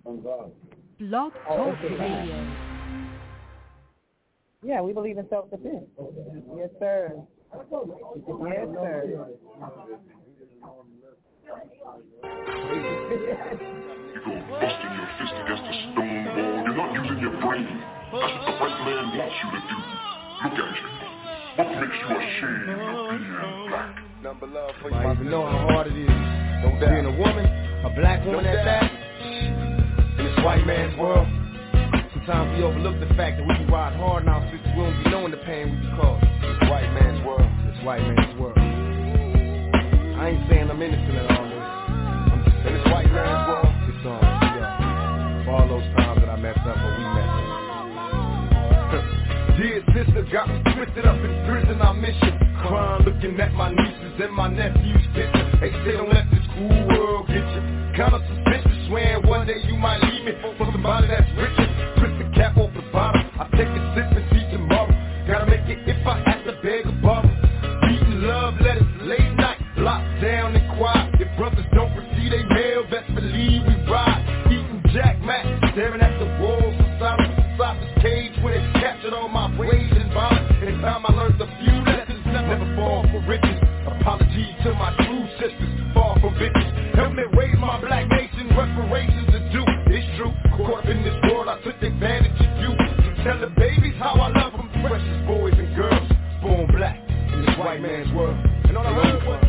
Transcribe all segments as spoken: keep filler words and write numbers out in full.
Blog Talk Radio. Yeah, we believe in self-defense. Yes, sir. Yes, sir. You go busting your fist against a stone wall. You're not using your brain. That's what the white man wants you to do. Look at you. What makes you ashamed of being black? Number love for you. I even know how hard it is. No doubt. Being a woman, a black woman no at that, in this white man's world. Sometimes we overlook the fact that we can ride hard in our fifties. We don't be knowing the pain we be causing. This white man's world. This white man's world. I ain't saying I'm innocent at all this. I'm just saying this white man's world. It's on. Yeah. For all those times that I messed up or we messed up. Dear sister, got me twisted up in prison. I miss you. Crying, looking at my nieces and my nephews' picture. They say don't let this cool world get you. Kinda suspicious, swearing one day you might leave me for somebody that's richer. Twist the cap off the bottom. I take a sip and see tomorrow. Gotta make it if I have to beg a bottle. Beating love letters late night, locked down and quiet. If brothers don't receive they mail, best believe we ride. Eating Jack Mac, staring at the walls of silence. Silence cage where they captured all my rage and violence. In time I learned a few lessons, never fall for riches. Apologies to my true sisters, far from bitches. Help me raise my black nation, reparations are due. It's true, caught up in this world, I took advantage of you. Tell the babies how I love them, precious boys and girls, born black in this white man's world. And all I heard was,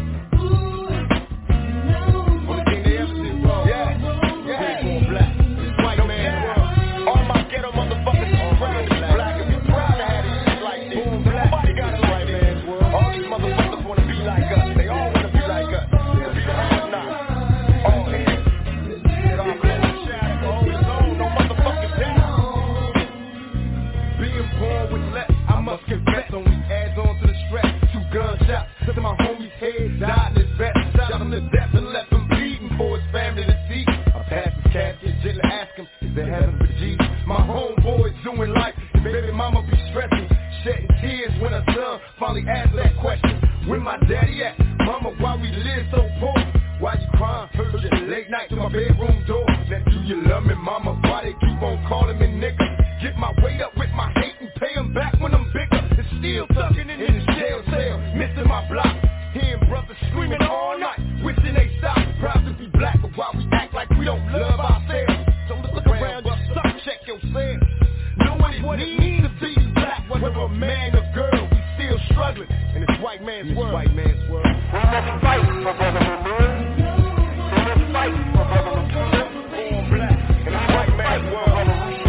only thing they ever did was, yeah, yeah, born black, this white man's world. All my ghetto motherfuckers are proud to be black and be proud to have these shit like this. Born black, nobody got it like this. All these motherfuckers wanna be like us, they all wanna be like us. They'll be the have not. All here. God bless the shadow, always on, no motherfucking down. Being born with less, I must confess, only adds on to the stress. Two gunshots to my homie's head, died in his vest. Shot him to death and left him bleeding for his family to see. I passed his casket, gently ask him, is there heaven for G? My homeboy's doing life, his baby mama be stressing, shedding tears when her son finally asked that question. Where my daddy at? Mama, why we live so poor? Why you crying? Heard you late night to my bedroom door. Now do you love me, mama? Why they keep on calling me nigga? Get my weight up with my hate and pay them back when I'm bigger. It's still tucking in this jail cell, missing my block. Hearing brothers screaming all night, wishing they stop. Proud to be black, but why we act like we don't love ourselves? So look around, just stop, check yourself. Know what it means to be black, whether a man or girl. We still struggling in this white man's world. White man's world. We must fight for brotherhood, man. We must fight for brotherhood. Born black in this white man's world. We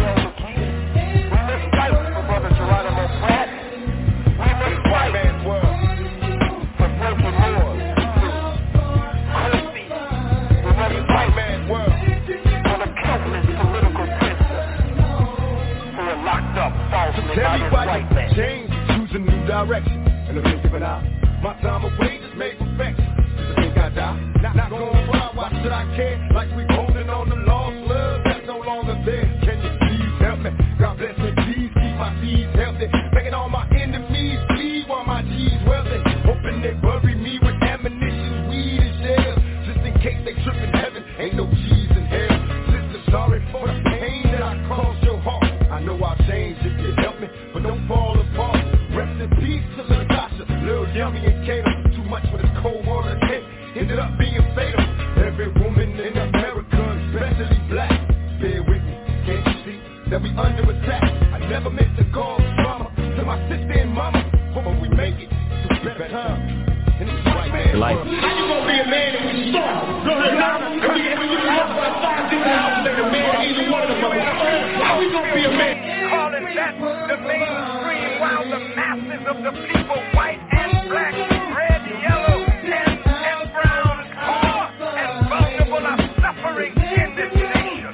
must fight for brother Geronimo Pratt. We must fight man's world for broken laws. Christy. We must fight man's world for the countless political prisoners who are locked up falsely by this white man. Change, choose a new direction, and I'm giving out. My time away just made perfection. Just think I die, not, not going wild. Why should I care? Like we holding on to lost love that's no longer there. Can you please help me? God bless me, please keep my seeds healthy. Making all my enemies bleed while my G's wealthy. Hoping they bury me with ammunition, weed and shells. Just in case they trip in heaven, ain't no G's in hell. Sister, sorry for the pain that I caused your heart. I know I'll change if you help me, but don't fall apart. Rest in peace to little Tasha, little Yummy and Kato. Too much for this cold water hit, ended up being fatal. Every woman in America, especially black, bear with me, can't you see that we under attack? I never meant to cause drama to my sister and mama, but we make it to better time. And it's right man. How you gonna be a man if we start? Go ahead now. If we if we look for a five different hours later, man, either one of them are how we gonna be a man? Calling that the mainstream while the masses of the people, white and black, red, yellow, and, and brown, poor and vulnerable are suffering in this nation.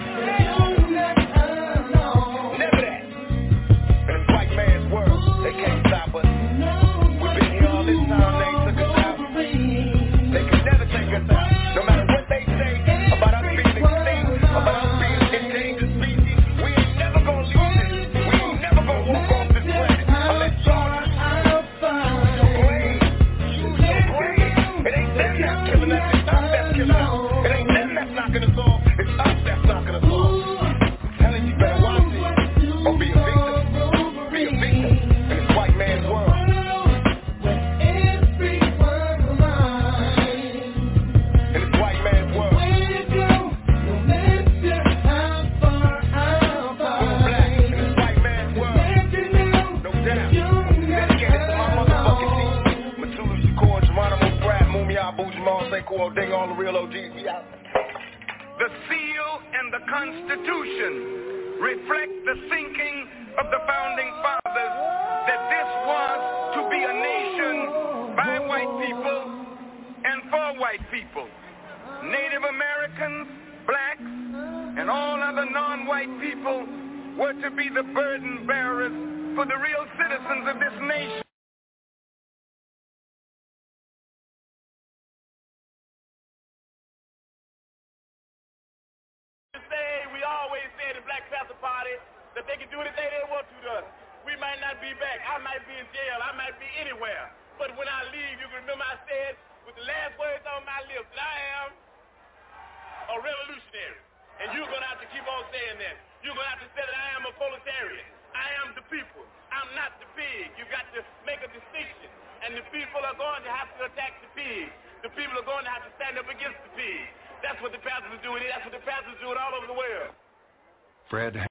Never that. In this white man's world, they can't stop us. We've been here all this time, they took us out. They can never take us out. No matter what they say about us being extinct, about us being endangered species, we ain't never gonna leave this. We ain't never gonna walk off this planet unless y'all Constitution reflect the thinking of the founding fathers that this was to be a nation by white people and for white people. Native Americans, blacks, and all other non-white people were to be the burden bearers for the real citizens of this nation. We always say the Black Panther Party that they can do anything they want to to us. We might not be back. I might be in jail. I might be anywhere. But when I leave, you can remember I said with the last words on my lips that I am a revolutionary. And you're going to have to keep on saying that. You're going to have to say that I am a proletarian. I am the people. I'm not the pig. You got to make a distinction. And the people are going to have to attack the pig. The people are going to have to stand up against the pig. That's what the Panthers are doing. That's what the Panthers are doing all over the world. Fred.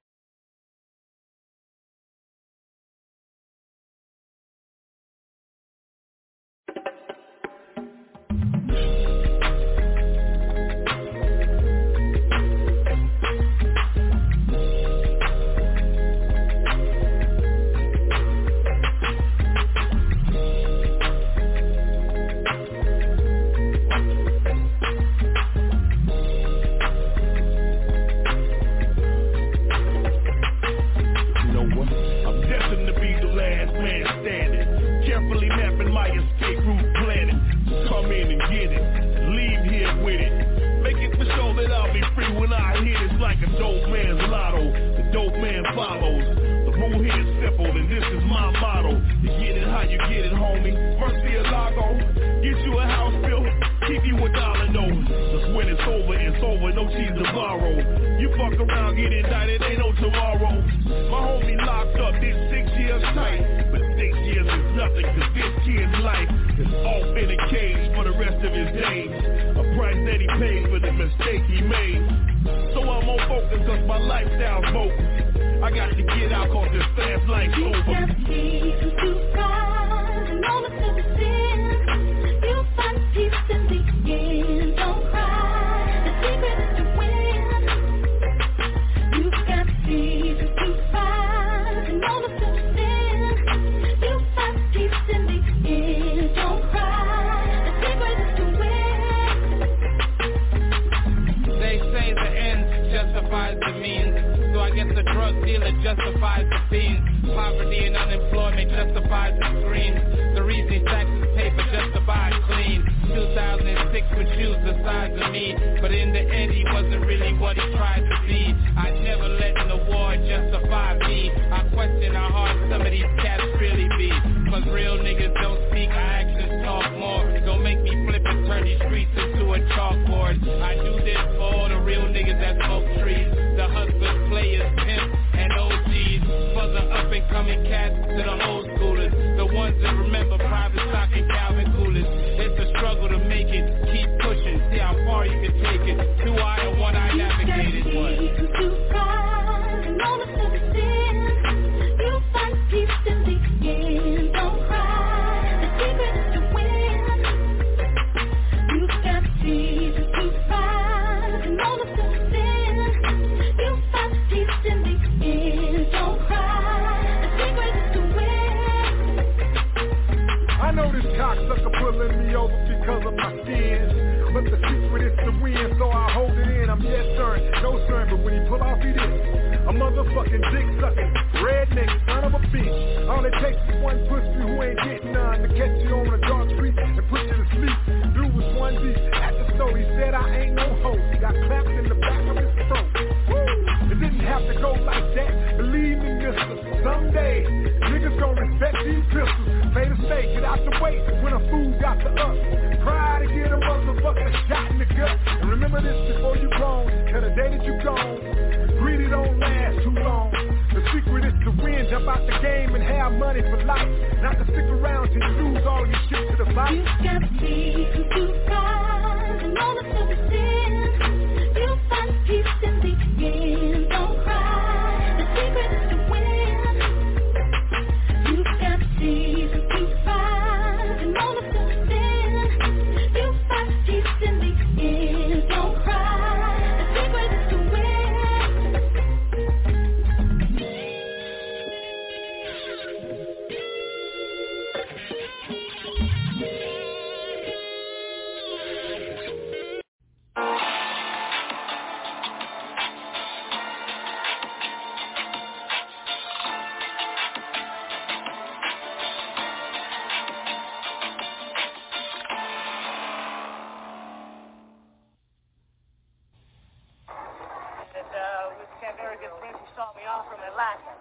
uh, we became very good friends. He saw me off from Atlanta.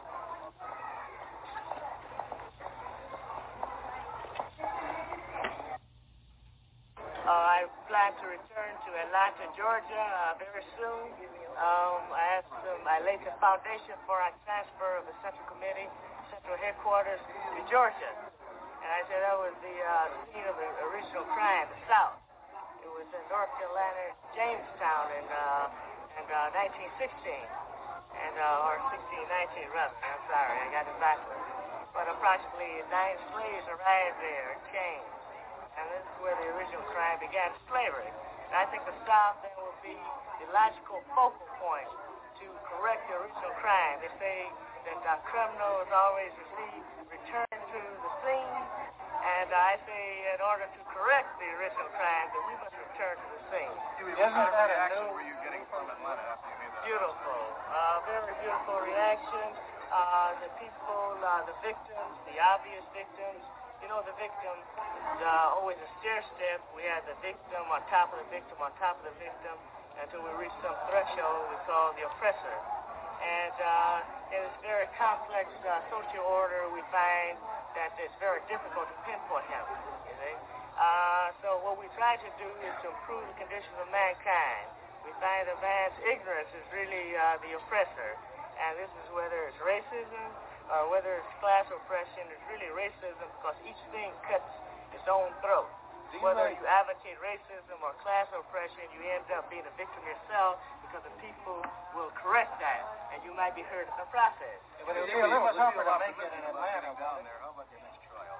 Uh, I plan to return to Atlanta, Georgia, uh, very soon. Um, I asked um, I laid the foundation for our transfer of the Central Committee, Central Headquarters to Georgia. And I said that was the uh, scene of the original crime, the South. It was in North Carolina, Jamestown, in, uh, in uh, nineteen sixteen, and uh, or sixteen nineteen, rather. I'm sorry, I got it backwards. But approximately nine slaves arrived there in chains. And this is where the original crime began, slavery. And I think the South then will be the logical focal point to correct the original crime. They say that uh, criminals always receive, return to the scene, and I say in order to correct the original crime, that we must return to the scene. What kind of reaction were you getting from Atlanta after you made that? Beautiful, uh, very beautiful reaction. Uh, the people, uh, the victims, the obvious victims. You know, the victim is uh, always a stair step. We had the victim on top of the victim on top of the victim until we reach some threshold we call the oppressor. And uh, in this very complex uh, social order, we find that it's very difficult to pinpoint him. You see? Uh, so what we try to do is to improve the conditions of mankind. We find that man's ignorance is really uh, the oppressor. And this is whether it's racism, or whether it's class oppression, it's really racism because each thing cuts its own throat. Whether you advocate racism or class oppression, you end up being a victim yourself because the people will correct that, and you might be hurt in the process. Yeah, but it would be a little tougher to make it in Atlanta down there. How about the next trial?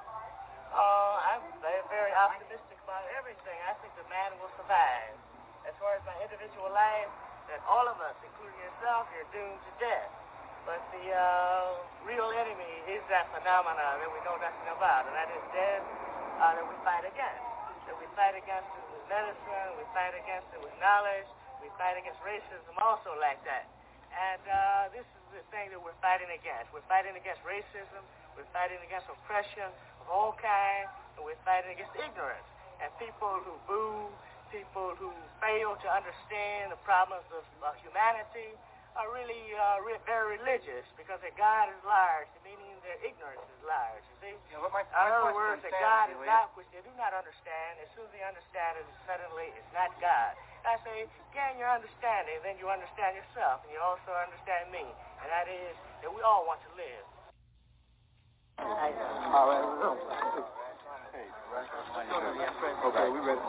Uh, I'm very optimistic about everything. I think the man will survive. As far as my individual life, that all of us, including yourself, you're doomed to death. But the uh, real enemy is that phenomenon that we know nothing about, and that is death uh, that we fight against. That we fight against it with medicine, we fight against it with knowledge, we fight against racism also like that. And uh, this is the thing that we're fighting against. We're fighting against racism, we're fighting against oppression of all kinds, and we're fighting against ignorance. And people who boo, people who fail to understand the problems of uh, humanity, are really uh, re- very religious because their God is large, meaning their ignorance is large. You see? Yeah, well, my, In my other words, that God is is, not, which they do not understand. As soon as they understand it, suddenly it's not God. And I say, gain your understanding, then you understand yourself, and you also understand me. And that is that we all want to live. All right. Hey, okay, we ready.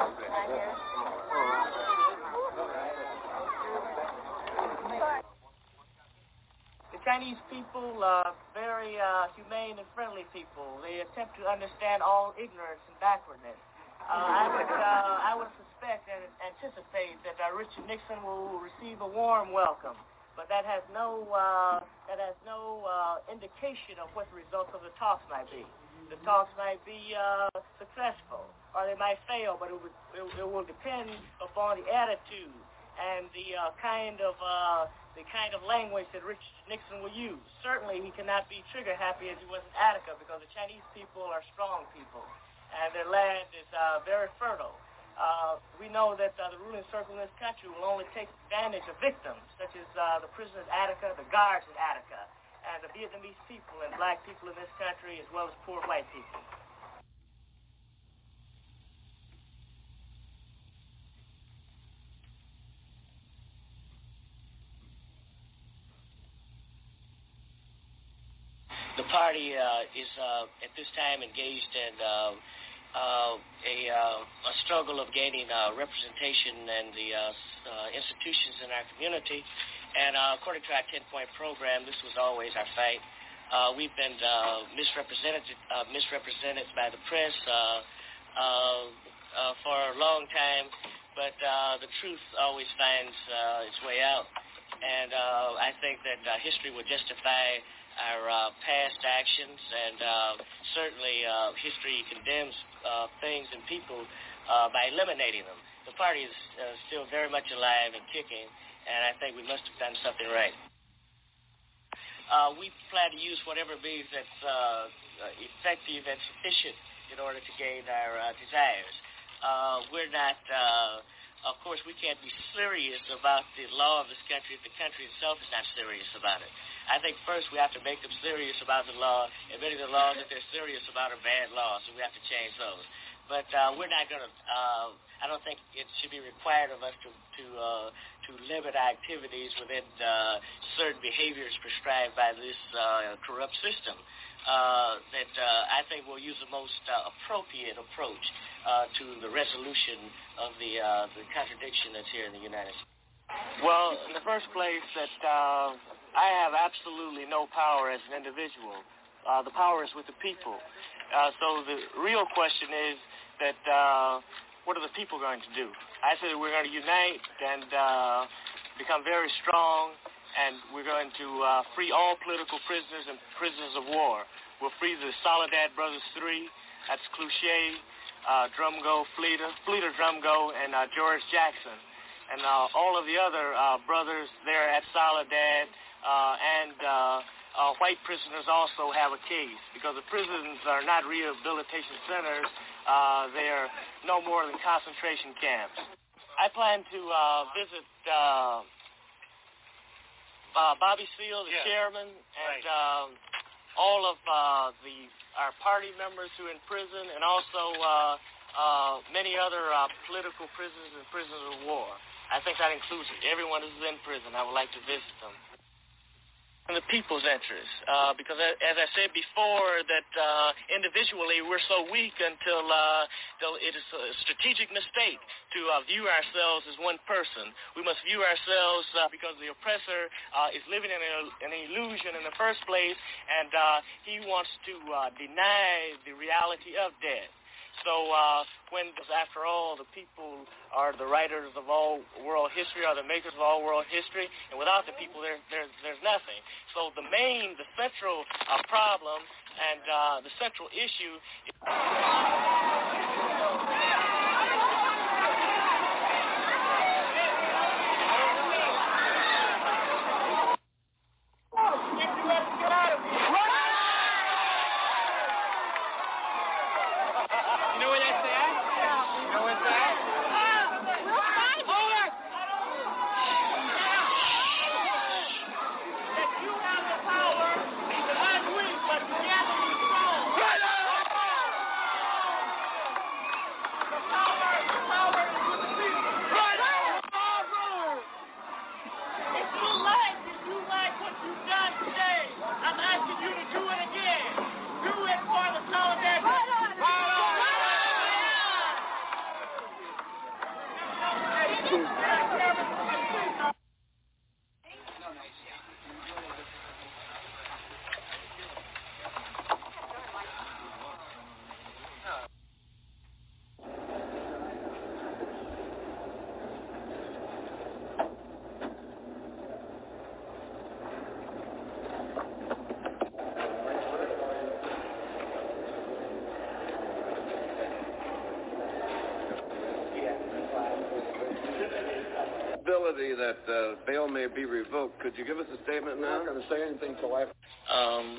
The Chinese people are very uh, humane and friendly people. They attempt to understand all ignorance and backwardness. Uh, I would uh, I would suspect and anticipate that uh, Richard Nixon will receive a warm welcome, but that has no uh, that has no uh, indication of what the results of the talks might be. The talks might be uh, successful, or they might fail, but it, would, it, it will depend upon the attitude and the uh, kind of uh, the kind of language that Richard Nixon will use. Certainly, he cannot be trigger happy as he was in Attica because the Chinese people are strong people, and their land is uh, very fertile. Uh, we know that uh, the ruling circle in this country will only take advantage of victims, such as uh, the prisoners at Attica, the guards at Attica, and the Vietnamese people and black people in this country, as well as poor white people. The party uh, is uh, at this time engaged in uh, uh, a, uh, a struggle of gaining uh, representation in the uh, uh, institutions in our community. And uh, according to our ten-point program, this was always our fight. Uh, we've been uh, misrepresented, uh, misrepresented by the press uh, uh, uh, for a long time, but uh, the truth always finds uh, its way out. And uh, I think that uh, history would justify our uh, past actions, and uh, certainly uh, history condemns uh, things and people uh, by eliminating them. The party is uh, still very much alive and kicking, and I think we must have done something right. Uh, we plan to use whatever means that's uh, effective and sufficient in order to gain our uh, desires. Uh, we're not uh, of course, we can't be serious about the law of this country if the country itself is not serious about it. I think first we have to make them serious about the law, and many of the laws that they're serious about are bad laws, so we have to change those. But uh, we're not going to, uh, I don't think it should be required of us to to, uh, to limit our activities within uh, certain behaviors prescribed by this uh, corrupt system. Uh, that uh, I think will use the most uh, appropriate approach uh, to the resolution of the uh, the contradiction that's here in the United States. Well, in the first place, that uh, I have absolutely no power as an individual. Uh, the power is with the people. Uh, so the real question is that uh, what are the people going to do? I said we're going to unite and uh, become very strong, and we're going to uh, free all political prisoners and prisoners of war. We'll free the Soledad Brothers three, that's Cloutier, uh, Drumgo, Fleeter, Fleeter Drumgo, and uh, George Jackson. And uh, all of the other uh, brothers there at Soledad uh, and uh, uh, white prisoners also have a case, because the prisons are not rehabilitation centers. Uh, they are no more than concentration camps. I plan to uh, visit uh, uh, Bobby Seale, the yeah. chairman, and right. um, all of uh, the our party members who are in prison, and also uh, uh, many other uh, political prisoners and prisoners of war. I think that includes everyone who's in prison. I would like to visit them. In the people's interest, uh, because as I said before, that uh, individually we're so weak until uh, it is a strategic mistake to uh, view ourselves as one person. We must view ourselves uh, because the oppressor uh, is living in a, an illusion in the first place, and uh, he wants to uh, deny the reality of death. So uh, when, after all, the people are the writers of all world history, are the makers of all world history, and without the people, there, there's, there's nothing. So the main, the central uh, problem and uh, the central issue is... That uh, bail may be revoked. Could you give us a statement now? I'm not going to say anything till after. Um,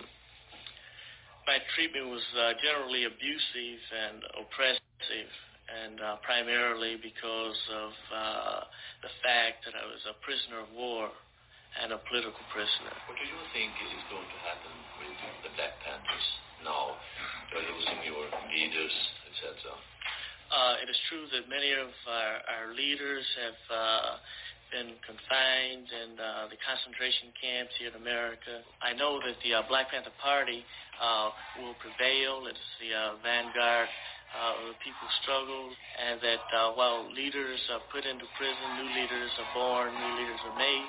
my treatment was uh, generally abusive and oppressive, and uh, primarily because of uh, the fact that I was a prisoner of war and a political prisoner. What do you think is going to happen with the Black Panthers now? You're losing your leaders, et cetera. Uh, it is true that many of our, our leaders have uh, been confined in uh, the concentration camps here in America. I know that the uh, Black Panther Party uh, will prevail. It's the uh, vanguard uh, of the people's struggle, and that uh, while leaders are put into prison, new leaders are born, new leaders are made.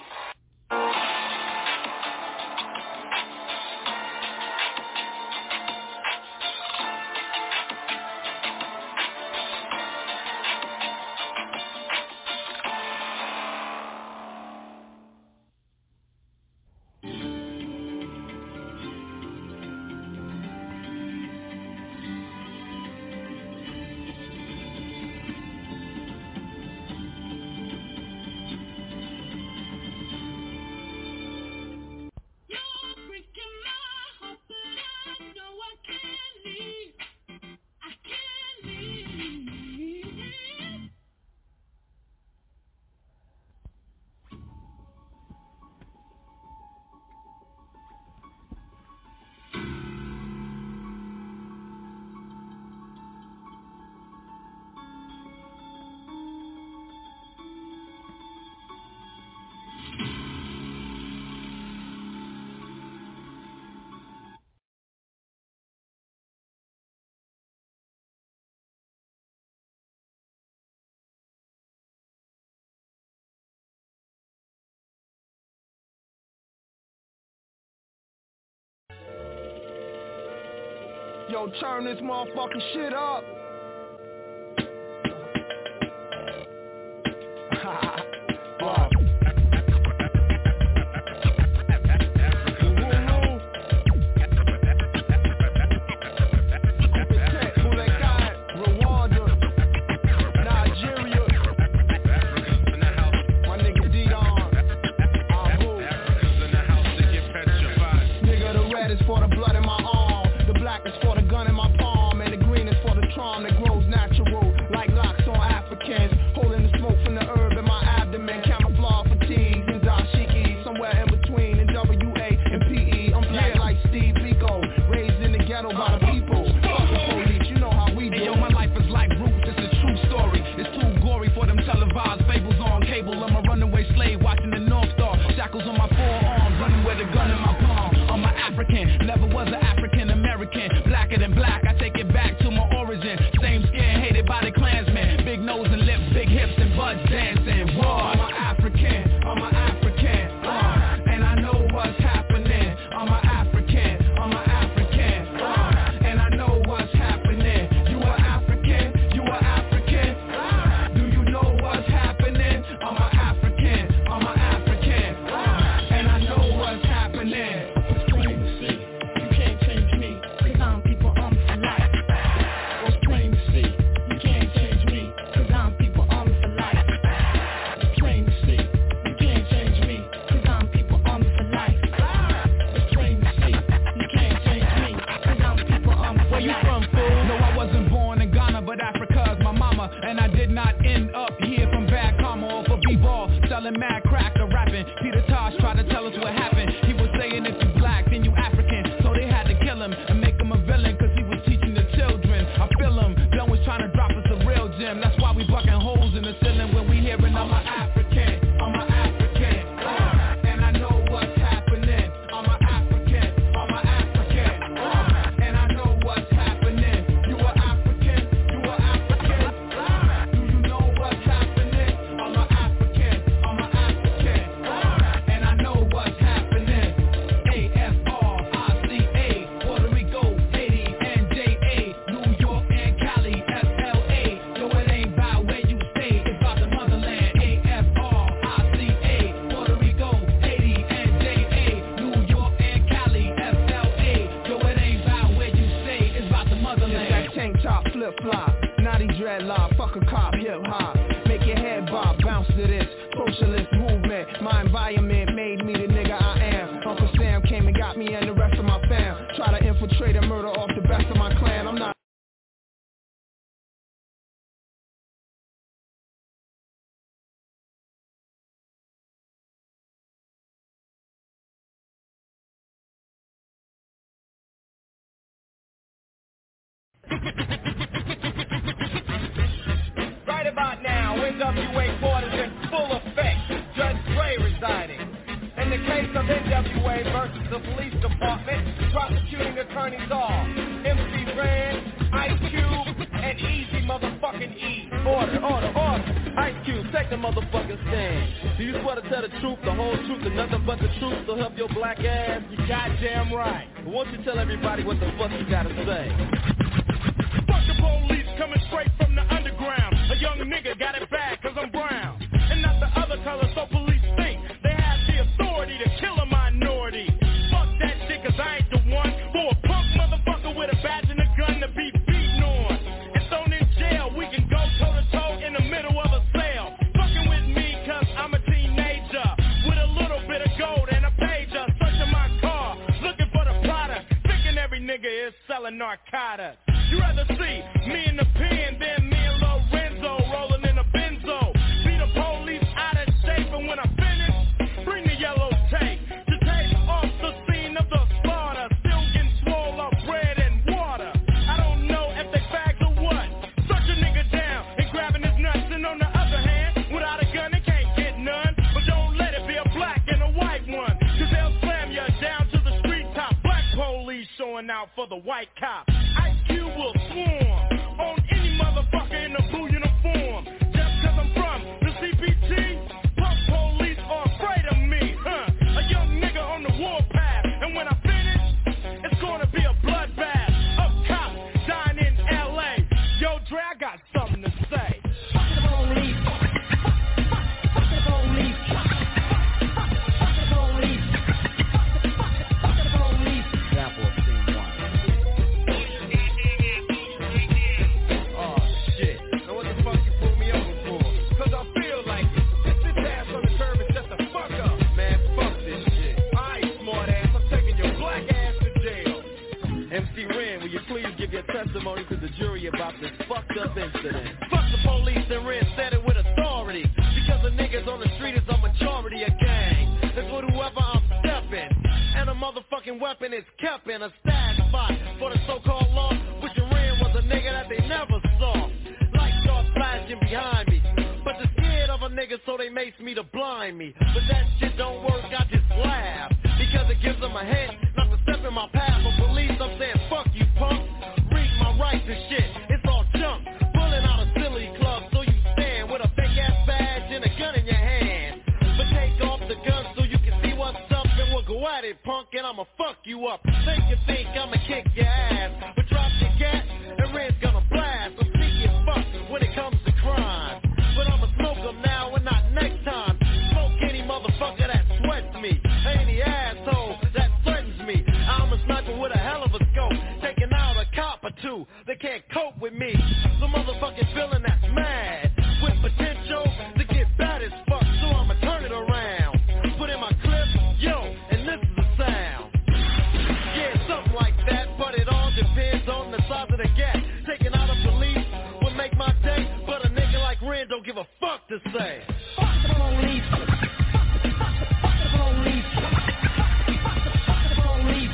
Yo, turn this motherfucking shit up. uh. For the blood in my arm, the black is for the gun in my palm, and the green is for the charm that grows natural, like locks on Africans, holding the smoke from the herb in my abdomen, camouflage fatigues and dashiki, somewhere in between in W A and P E. I'm black yeah. like Steve Biko, raised in the ghetto by the people. Fuck the police, you know how we do. Hey, yo, my life is like Roots, it's a true story. It's too gory for them televised fables on cable. I'm a runaway slave watching the North Star, shackles on my forearms, running with a gun in my palm. I'm an African, never was an African American, blacker than black, I take it back to my origin. Same skin, hated by the Klansmen, big nose and lips, big hips and butts dancing. Whoa, I'm an African, I'm an African, uh, and I know what's happening. I'm an African, I'm an African, uh, and I know what's happening. You are African, you are African, uh, do you know what's happening? I'm an African, I'm an African, uh, and I know what's happening. And I did not end up here from bad karma or for b-ball, selling mad crack or rapping. Peter Tosh tried to tell us what happened. He was saying if you black, then you African. So they had to kill him and make him a villain, cause he was teaching the children. I feel him, Gun was trying to drop us a real gem. That's why we bucking holes in the ceiling when we hearing I'm an African, I'm an African, uh, and I know what's happening. I'm an African, I'm an African, uh, and I know what's happening. You are African, you are African. Flip-flop, naughty dreadlock, fuck a cop, hip-hop. Make your head bob, bounce to this socialist movement. My environment made me the nigga I am. Uncle Sam came and got me and the rest of my fam. Try to infiltrate and murder off the best of my clan. I'm not Right about now, N W A quarters in full effect. Judge Dre resigning. In the case of N W A versus the police department, prosecuting attorneys are M C Ren, Ice Cube, and Easy motherfucking E. Order, order, order. Ice Cube, take the motherfucking stand. Do you swear to tell the truth, the whole truth, and nothing but the truth to help your black ass? You goddamn right. But won't you tell everybody what the fuck you gotta say? Fuck the police coming straight from the underground. A young nigga got it bad cause I'm brown. And not the other color, so police think they have the authority to kill a minority. Fuck that shit cause I ain't the one for a punk motherfucker with a badge and a gun to be beaten on and thrown in jail. We can go toe to toe in the middle of a sale. Fucking with me cause I'm a teenager with a little bit of gold and a pager. Searching my car, looking for the product, thinking every nigga is selling narcotics. You rather see me in the pen than me and Lorenzo rolling in a benzo. Be the police out of shape, and when I finish, bring the yellow tape to take off the scene of the slaughter. Still getting swole up bread and water. I don't know if they bags or what. Search a nigga down and grabbing his nuts, and on the other hand, without a gun they can't get none. But don't let it be a black and a white one, cause they'll slam you down to the street top. Black police showing out for the white cop. Ice Cube will swarm on any motherfucker in a blue uniform. Just cause I'm from the C P T, punk police are afraid of me, huh? A young nigga on the warpath, and when I finish, it's gonna be a bloodbath. Up top, incident. Fuck the police and Ren said it with authority. Because the niggas on the street is a majority of gang. That's what whoever I'm stepping. And a motherfucking weapon is kept in a stash spot for the so-called law, which Ren was a nigga that they never saw. Lights start flashing behind me, but they're scared of a nigga, so they mace me to blind me. But that shit don't work, I just laugh, because it gives them a hint not to step in my path. For police, I'm saying, fuck you, punk. Read my rights and shit, it's all junk. Pulling out a silly club, so you stand with a fake-ass badge and a gun in your hand. But take off the gun so you can see what's up, and we'll go at it, punk, and I'ma fuck you up. Think you think I'ma kick your ass, but drop your gat, and Red's gonna blast. So sneaky as fuck when it comes to crime. But I'ma smoke them now and not next time. Smoke any motherfucker that sweats me, any asshole that threatens me. I'm a sniper with a hell of a scope, taking out a cop or two. They can't cope with me. The motherfucking feeling that's mad, with potential to get bad as fuck. So I'ma turn it around, put in my clip, yo, and this is the sound. Yeah, something like that, but it all depends on the size of the gap. Taking out a police would make my day, but a nigga like Ren don't give a fuck to say. Fuck the police. Fuck the police. Fuck the police.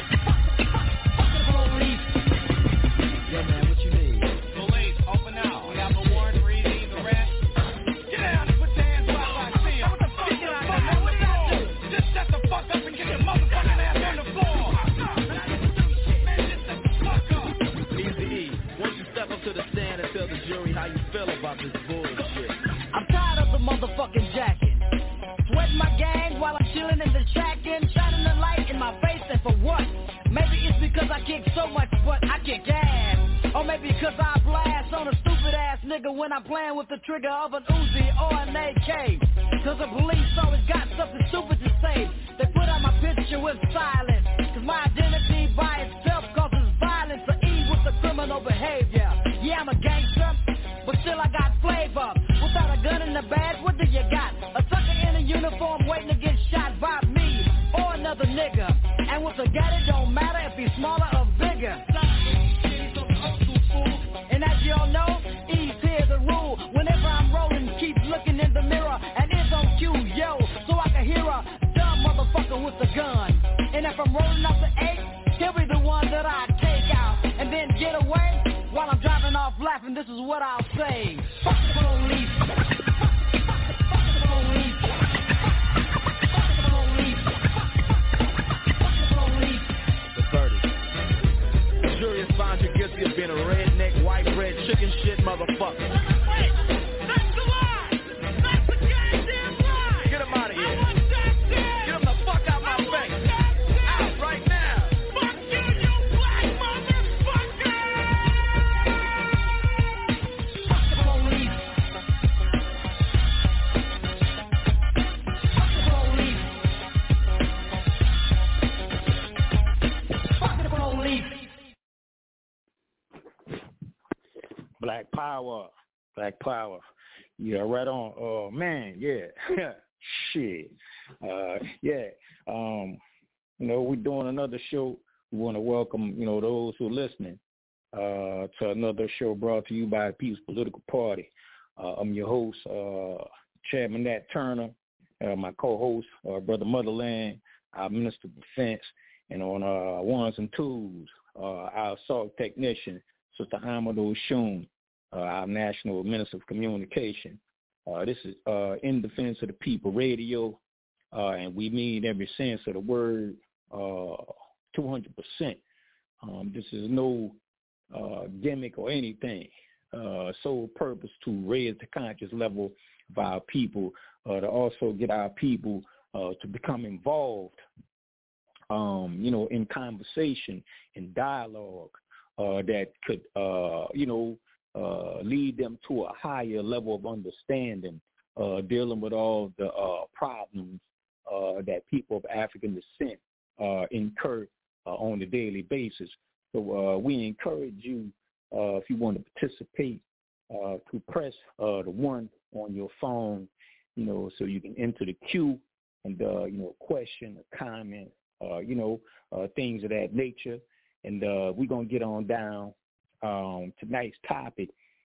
Fuck the police. Yeah, man, what you need? Police, open out. We have a warrant for eating the rest. Get down and put your hands up like I see 'em. What the fuck you like, man? What did I do? Just shut the fuck up and get your motherfucking ass on the floor. Man, just shut the fuck up. Easy, once you step up to the stand and tell the jury how you feel about this bullshit. I'm tired of the motherfucking jacking. Sweating my gang while I'm chilling in the shack-in, shining the light in my face, and for what? Maybe it's because I kick so much, but I kick ass. Or maybe because I blast on a stupid-ass nigga when I'm playing with the trigger of an Uzi or an A K. Because the police always got something stupid to say. They put out my picture with silence, because my identity by itself causes violence or ease with the criminal behavior. Yeah, I'm a gangster, but still I got flavor. Without a gun in the bag, what do you got? A sucker in a uniform waiting to get shot by me or another nigga. And with a gat, it don't matter if he's smaller or bigger. And as y'all know, ease here's the rule. Whenever I'm rolling, keep looking in the mirror and it's on cue, yo, so I can hear a dumb motherfucker with a gun. And if I'm rolling up the eight, he'll be the one that I take out and then get away. While I'm driving off laughing, this is what I'll say. Fuck the police. Fuck the police. Fuck the police. Fuck the police. The verdict. The jury has found you guilty of being a redneck, white bread, chicken shit motherfucker. Wait, that's the lie. That's the goddamn lie. Get him out of here. I want that dead. Get him the fuck out my face. Out right now. Fuck you, you black motherfucker. Black power, black power. Yeah, right on. Oh man, yeah, shit. Uh, yeah. Um, you know, we're doing another show. We want to welcome, you know, those who are listening uh, to another show brought to you by the People's Political Party. Uh, I'm your host, uh, Chairman Nat Turner. Uh, my co-host, uh, Brother Motherland, our Minister of Defense, and on uh, ones and twos, uh, our assault technician, Sister Amadou Shun, uh, our National Minister of Communication. Uh, this is uh, In Defense of the People Radio, uh, and we mean every sense of the word, uh, two hundred percent. Um, this is no uh, gimmick or anything. Uh, sole purpose to raise the conscious level of our people, uh, to also get our people uh, to become involved, um, you know, in conversation, in dialogue, uh, that could, uh, you know, uh, lead them to a higher level of understanding, uh, dealing with all the uh, problems uh, that people of African descent uh, incur uh, on a daily basis. So uh, we encourage you, uh, if you want to participate, uh, to press uh, the one on your phone, you know, so you can enter the queue and, uh, you know, question, a comment, uh, you know, uh, things of that nature. And uh, we're going to get on down. Um, tonight's topic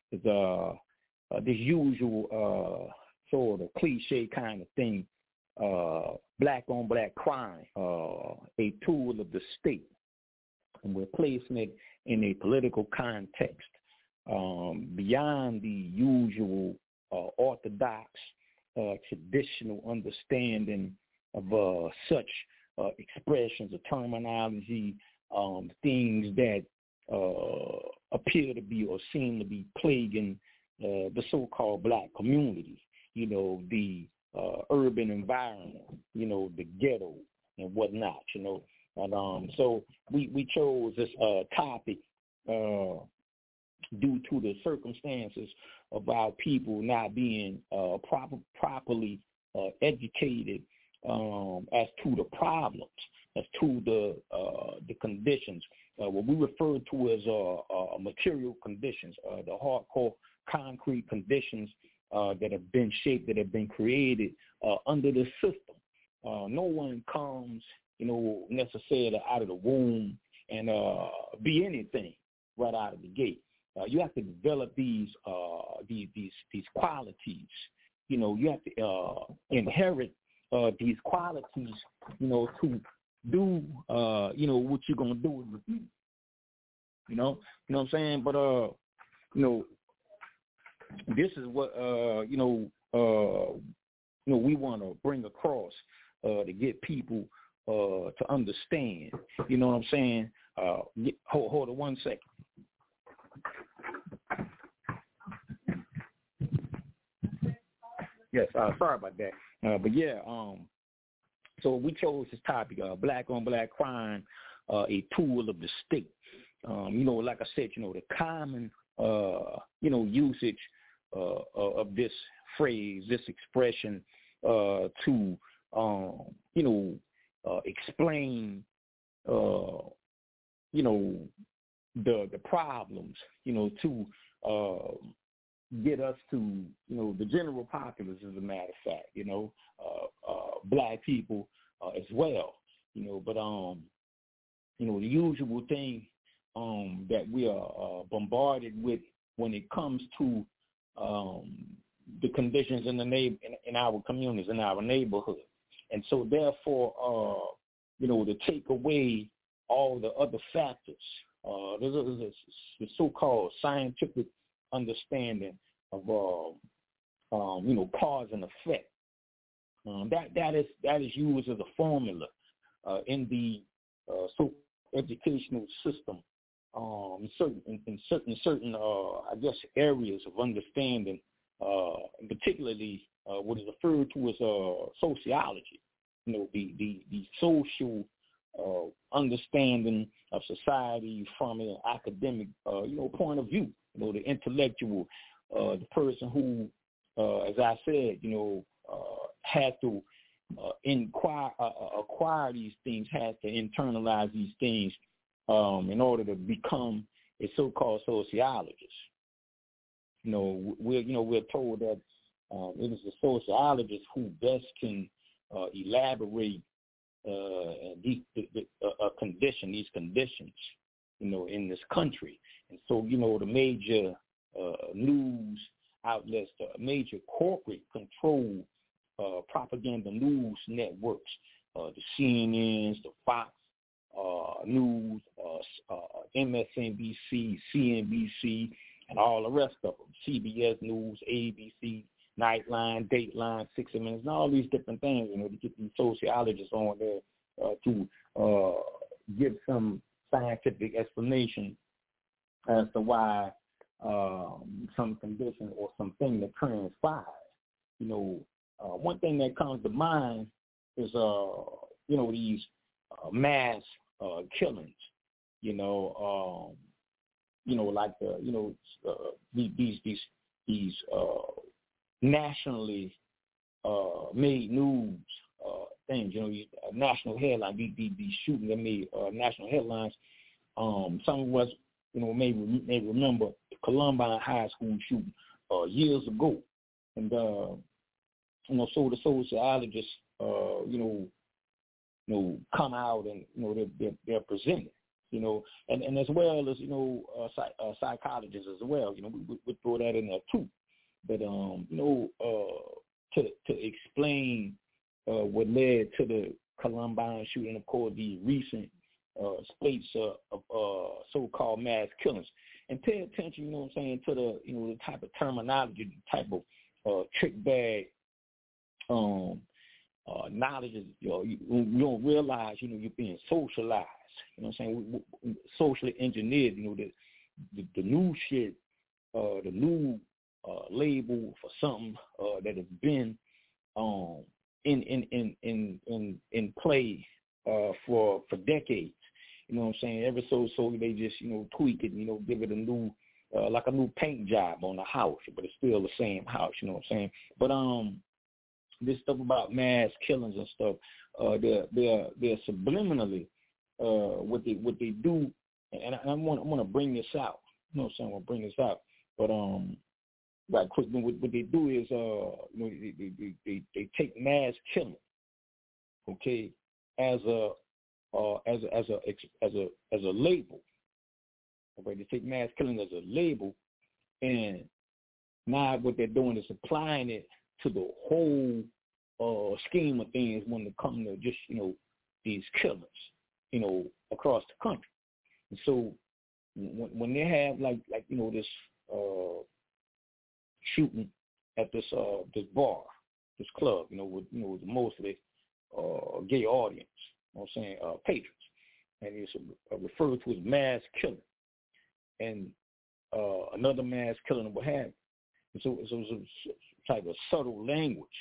is uh, uh, this usual uh, sort of cliche kind of thing, uh, black on black crime, uh, a tool of the state, and we're placing it in a political context um, beyond the usual uh, orthodox, uh, traditional understanding of uh, such uh, expressions or terminology, um, things that uh, appear to be or seem to be plaguing uh, the so-called black community. You know, the uh, urban environment, you know, the ghetto and whatnot, you know. And um, so we, we chose this uh, topic uh, due to the circumstances of our people not being uh, proper, properly uh, educated um, as to the problems, as to the uh, the conditions, uh, what we refer to as uh, uh, material conditions, uh, the hardcore concrete conditions uh, that have been shaped, that have been created uh, under the system. Uh, no one comes, you know, necessarily out of the womb and uh, be anything right out of the gate. Uh, you have to develop these uh, these these these qualities. You know, you have to uh, inherit uh, these qualities. You know, to do uh, you know what you're gonna do with you. You know, you know what I'm saying. But uh, you know, this is what uh, you know uh, you know we want to bring across uh, to get people uh, to understand. You know what I'm saying? Uh, get, hold hold on one second. Yes, uh, sorry about that. Uh, but yeah, um, so we chose this topic, uh, black on black crime, uh, a tool of the state. Um, you know, like I said, you know, the common, uh, you know, usage uh, of this phrase, this expression uh, to, um, you know, uh, explain, uh, you know, the the problems, you know, to uh, get us to, you know, the general populace, as a matter of fact, you know, uh, uh, black people uh, as well, you know, but, um, you know, the usual thing um, that we are uh, bombarded with when it comes to um, the conditions in the neighbor, in, in our communities, in our neighborhood. And so therefore, uh, you know, to take away all the other factors, uh, there's a, there's a so-called scientific understanding of uh, um, you know, cause and effect. Um, that that is that is used as a formula uh, in the uh, so educational system. Um, in certain in, in certain certain uh, I guess areas of understanding, uh, particularly uh, what is referred to as uh, sociology. You know, the the the social uh, understanding of society from an academic uh, you know point of view. You know, the intellectual, uh, the person who, uh, as I said, you know, uh, had to uh, inquire, uh, acquire these things, has to internalize these things um, in order to become a so-called sociologist. You know, we're you know we're told that um, it is the sociologist who best can uh, elaborate uh, these the, the, uh, a condition, these conditions, you know, in this country. And so, you know, the major uh, news outlets, the major corporate control uh, propaganda news networks, uh, the C N Ns, the Fox uh, News, uh, uh, M S N B C, C N B C, and all the rest of them, C B S News, A B C, Nightline, Dateline, sixty minutes, and all these different things, you know, to get these sociologists on there uh, to uh, give some scientific explanation as to why um, some condition or something that transpires. You know, uh, one thing that comes to mind is, uh, you know, these uh, mass uh, killings. You know, um, you know, like the, you know, uh, these these these uh, nationally uh, made news uh, things. You know, these, uh, national headlines. These these, these shootings that made uh, national headlines. Um, some of us, you know, may, may remember the Columbine High School shooting uh, years ago. And, uh, you know, so the sociologists, uh, you know, you know, come out and, you know, they're, they're, they're presented. you know, and, and as well as, you know, uh, psych, uh, psychologists as well. You know, we, we, we throw that in there too. But, um, you know, uh, to to explain uh, what led to the Columbine shooting, of course, the recent uh, states uh, of uh, so-called mass killings. And pay attention, you know what I'm saying, to the, you know, the type of terminology, the type of uh, trick bag um, uh, knowledge. You know, you, you don't realize, you know, you're being socialized. You know what I'm saying? We, we, socially engineered, you know, the, the, the new shit, uh, the new uh, label for something uh, that has been um, in, in, in, in, in, in play uh, for for decades. You know what I'm saying? Ever so so they just, you know, tweak it, you know, give it a new, uh, like a new paint job on the house, but it's still the same house, you know what I'm saying? But um, this stuff about mass killings and stuff, uh, they're, they're, they're subliminally, uh, what they what they do, and I, I want I want to bring this out. You know what I'm saying? I want to bring this out. But um, right quick, what, what they do is, uh, you know, they, they, they, they take mass killing, okay, as a Uh, as a, as a as a as a label, okay? They take mass killing as a label, and now what they're doing is applying it to the whole uh, scheme of things when it comes to just, you know, these killings, you know, across the country. And so when, when they have like like you know this uh, shooting at this uh, this bar, this club, you know, with you know with mostly uh, gay audience. You know what I'm saying, uh, patrons, and it's uh, referred to as mass killing, and uh, another mass killing or what have you. And so, so it's a type of subtle language,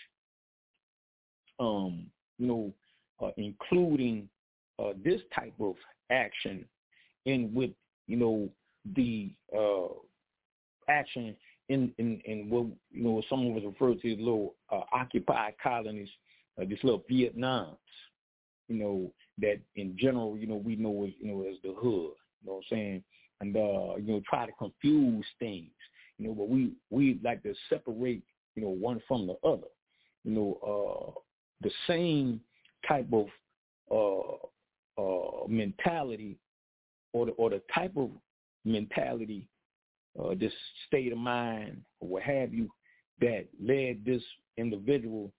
um, you know, uh, including uh, this type of action in with, you know, the uh, action in, in, in what, you know, someone was referred to as little uh, occupied colonies, uh, this little Vietnams. You know, that in general, you know, we know as, you know, as the hood, you know what I'm saying? And, uh, you know, try to confuse things, you know, but we, we like to separate, you know, one from the other. You know, uh, the same type of uh, uh, mentality or the, or the type of mentality, uh, this state of mind or what have you, that led this individual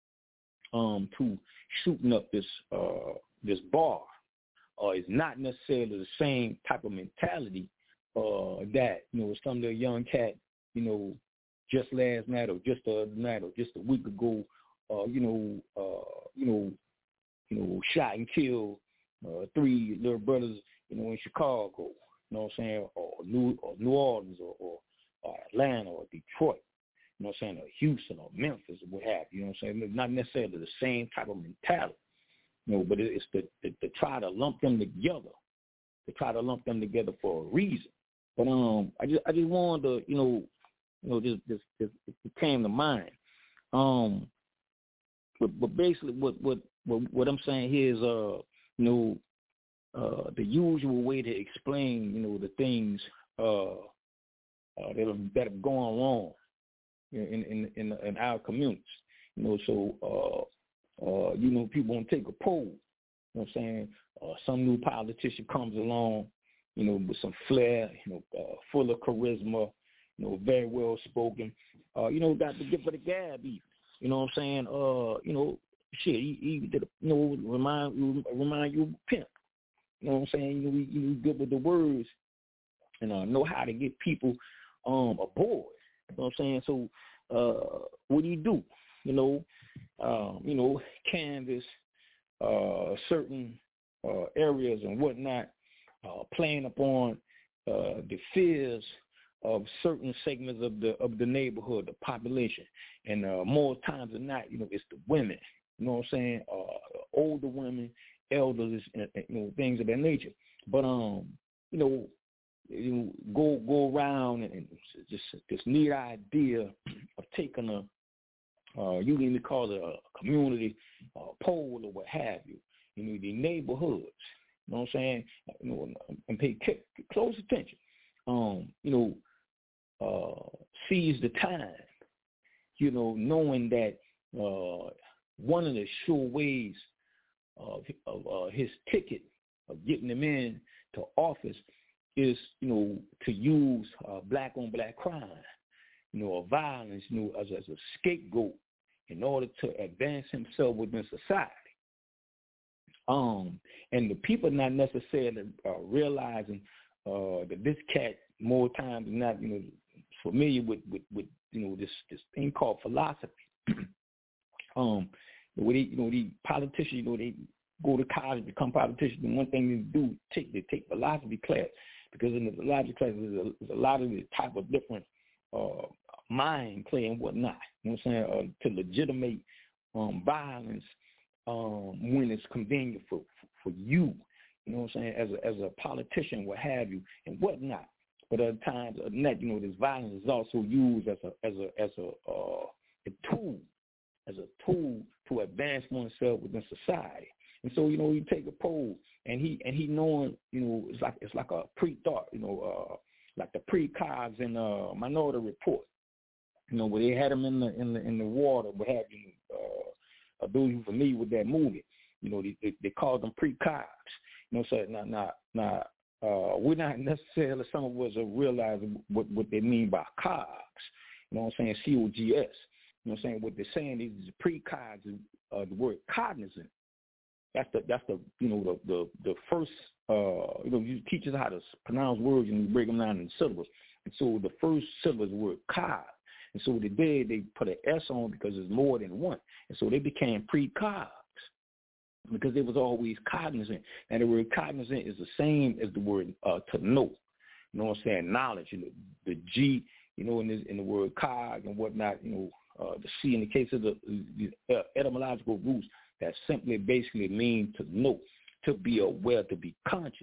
Um, to shooting up this uh, this bar uh, is not necessarily the same type of mentality uh, that, you know, some of the young cat, you know, just last night or just the other night or just a week ago, uh, you know, uh, you know, you know, shot and killed uh, three little brothers, you know, in Chicago, you know what I'm saying, or New or New Orleans or, or, or Atlanta or Detroit. You know what I'm saying, or Houston or Memphis or what have you, you know what I'm saying? Not necessarily the same type of mentality, you know, but it's to, to, to try to lump them together, to try to lump them together for a reason. But um, I just I just wanted to, you know, you know, just just, just it came to mind. Um, but, but basically, what, what what what I'm saying here is, uh, you know, uh, the usual way to explain, you know, the things uh, uh that are, that are going wrong in in in, in our communities, you know, so uh, uh, you know, people want to take a poll. You know what I'm saying? Uh, some new politician comes along, you know, with some flair, you know, uh, full of charisma, you know, very well spoken. Uh, you know, got the gift of the gab, even. You know what I'm saying? Uh, you know, shit, he, he did, a, you know, remind you remind you of a pimp. You know what I'm saying? You know, you know, good with the words and uh, know how to get people um aboard. You know what I'm saying? So, uh, what do you do? You know, um, you know, canvas uh, certain uh, areas and whatnot, uh, playing upon uh, the fears of certain segments of the of the neighborhood, the population, and uh, more times than not, you know, it's the women. You know what I'm saying? Uh, older women, elders, and, you know, things of that nature. But um, you know. You go go around and just this neat idea of taking a uh, you can call it a community uh, poll or what have you. You know, the neighborhoods. You know what I'm saying? You know, and pay close attention. Um, you know, uh, seize the time. You know, knowing that uh, one of the sure ways of, of uh, his ticket of getting them in to office is, you know, to use uh, black-on-black crime, you know, or violence, you know, as, as a scapegoat in order to advance himself within society. Um, and the people not necessarily uh, realizing uh, that this cat more times than not, you know, familiar with, with, with you know, this, this thing called philosophy. um, where they, you know, the politicians, you know, they go to college, become politicians, and one thing they do, take they take philosophy class, because in the philosophy class there's a, there's a lot of the type of different uh, mind play and whatnot, you know what I'm saying, uh, to legitimate um, violence um, when it's convenient for, for, for you, you know what I'm saying, as a, as a politician, what have you, and whatnot. But at times, uh, net, you know, this violence is also used as a as a as a, uh, a tool, as a tool to advance oneself within society. And so, you know, you take a poll, and he and he knowing, you know, it's like it's like a pre-thought, you know, uh, like the pre-cogs in uh, Minority Report, you know, where they had him in the in the in the water, what have you. Uh, those who familiar with that movie, you know, they they, they called them pre-cogs. You know, so now now now uh, we're not necessarily, some of us are realizing what what they mean by cogs. You know what I'm saying? C O G S. You know what I'm saying? What they're saying is pre-cogs is uh, the word cognizant. That's the that's the you know the the, the first uh, you know you teach us how to pronounce words and you break them down in syllables. And so the first syllable is the word cog. And so what they did, they put an S on because there's more than one. And so they became pre-cogs because they was always cognizant. And the word cognizant is the same as the word uh, to know. You know what I'm saying? Knowledge. You know, the G, you know, in, this, in the word cog and whatnot, you know, uh, the C in the case of the, the uh, etymological roots, that simply basically mean to know, to be aware, to be conscious.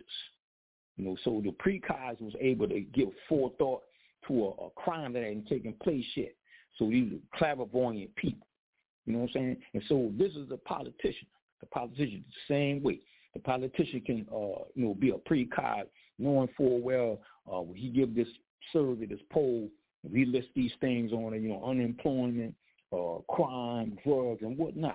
You know, so the pre-cogs was able to give forethought to a, a crime that ain't taking place yet. So these are clairvoyant people. You know what I'm saying? And so this is the politician. The politician is the same way. The politician can, uh, you know, be a pre-cog, knowing full well uh, when he give this survey, this poll, he lists these things on it, you know, unemployment, uh, crime, drugs, and whatnot.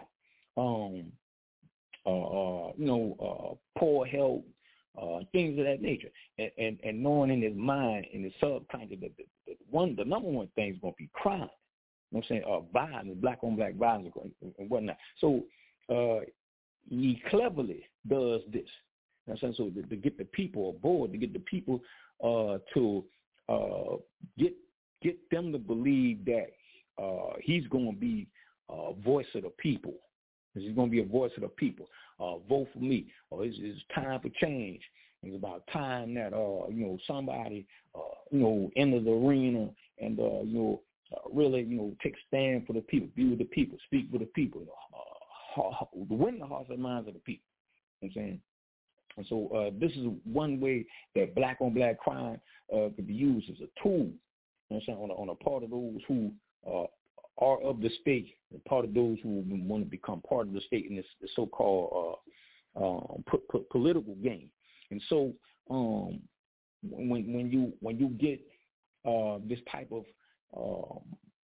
Um, uh, uh, you know, uh, poor health, uh, things of that nature, and, and and knowing in his mind, in his subconscious, that the, the one, the number one thing is going to be crime. You know what I'm saying? Uh, violence, black on black violence, and whatnot. So uh, he cleverly does this. You know what I'm saying? So to, to get the people aboard, to get the people uh, to uh, get get them to believe that uh, he's going to be a voice of the people. He's going to be a voice of the people. Uh, vote for me. Or it's, it's time for change. It's about time that uh, you know, somebody uh, you know, enter the arena and uh, you know, uh, really, you know, take a stand for the people, be with the people, speak for the people, uh, win the hearts and minds of the people. You know what I'm saying? And so uh, this is one way that black on black crime uh, could be used as a tool. You know what I'm saying? On a, on a part of those who uh, are of the state, and part of those who want to become part of the state in this, this so-called uh, um, po- po- political game. And so um, when when you when you get uh, this type of um,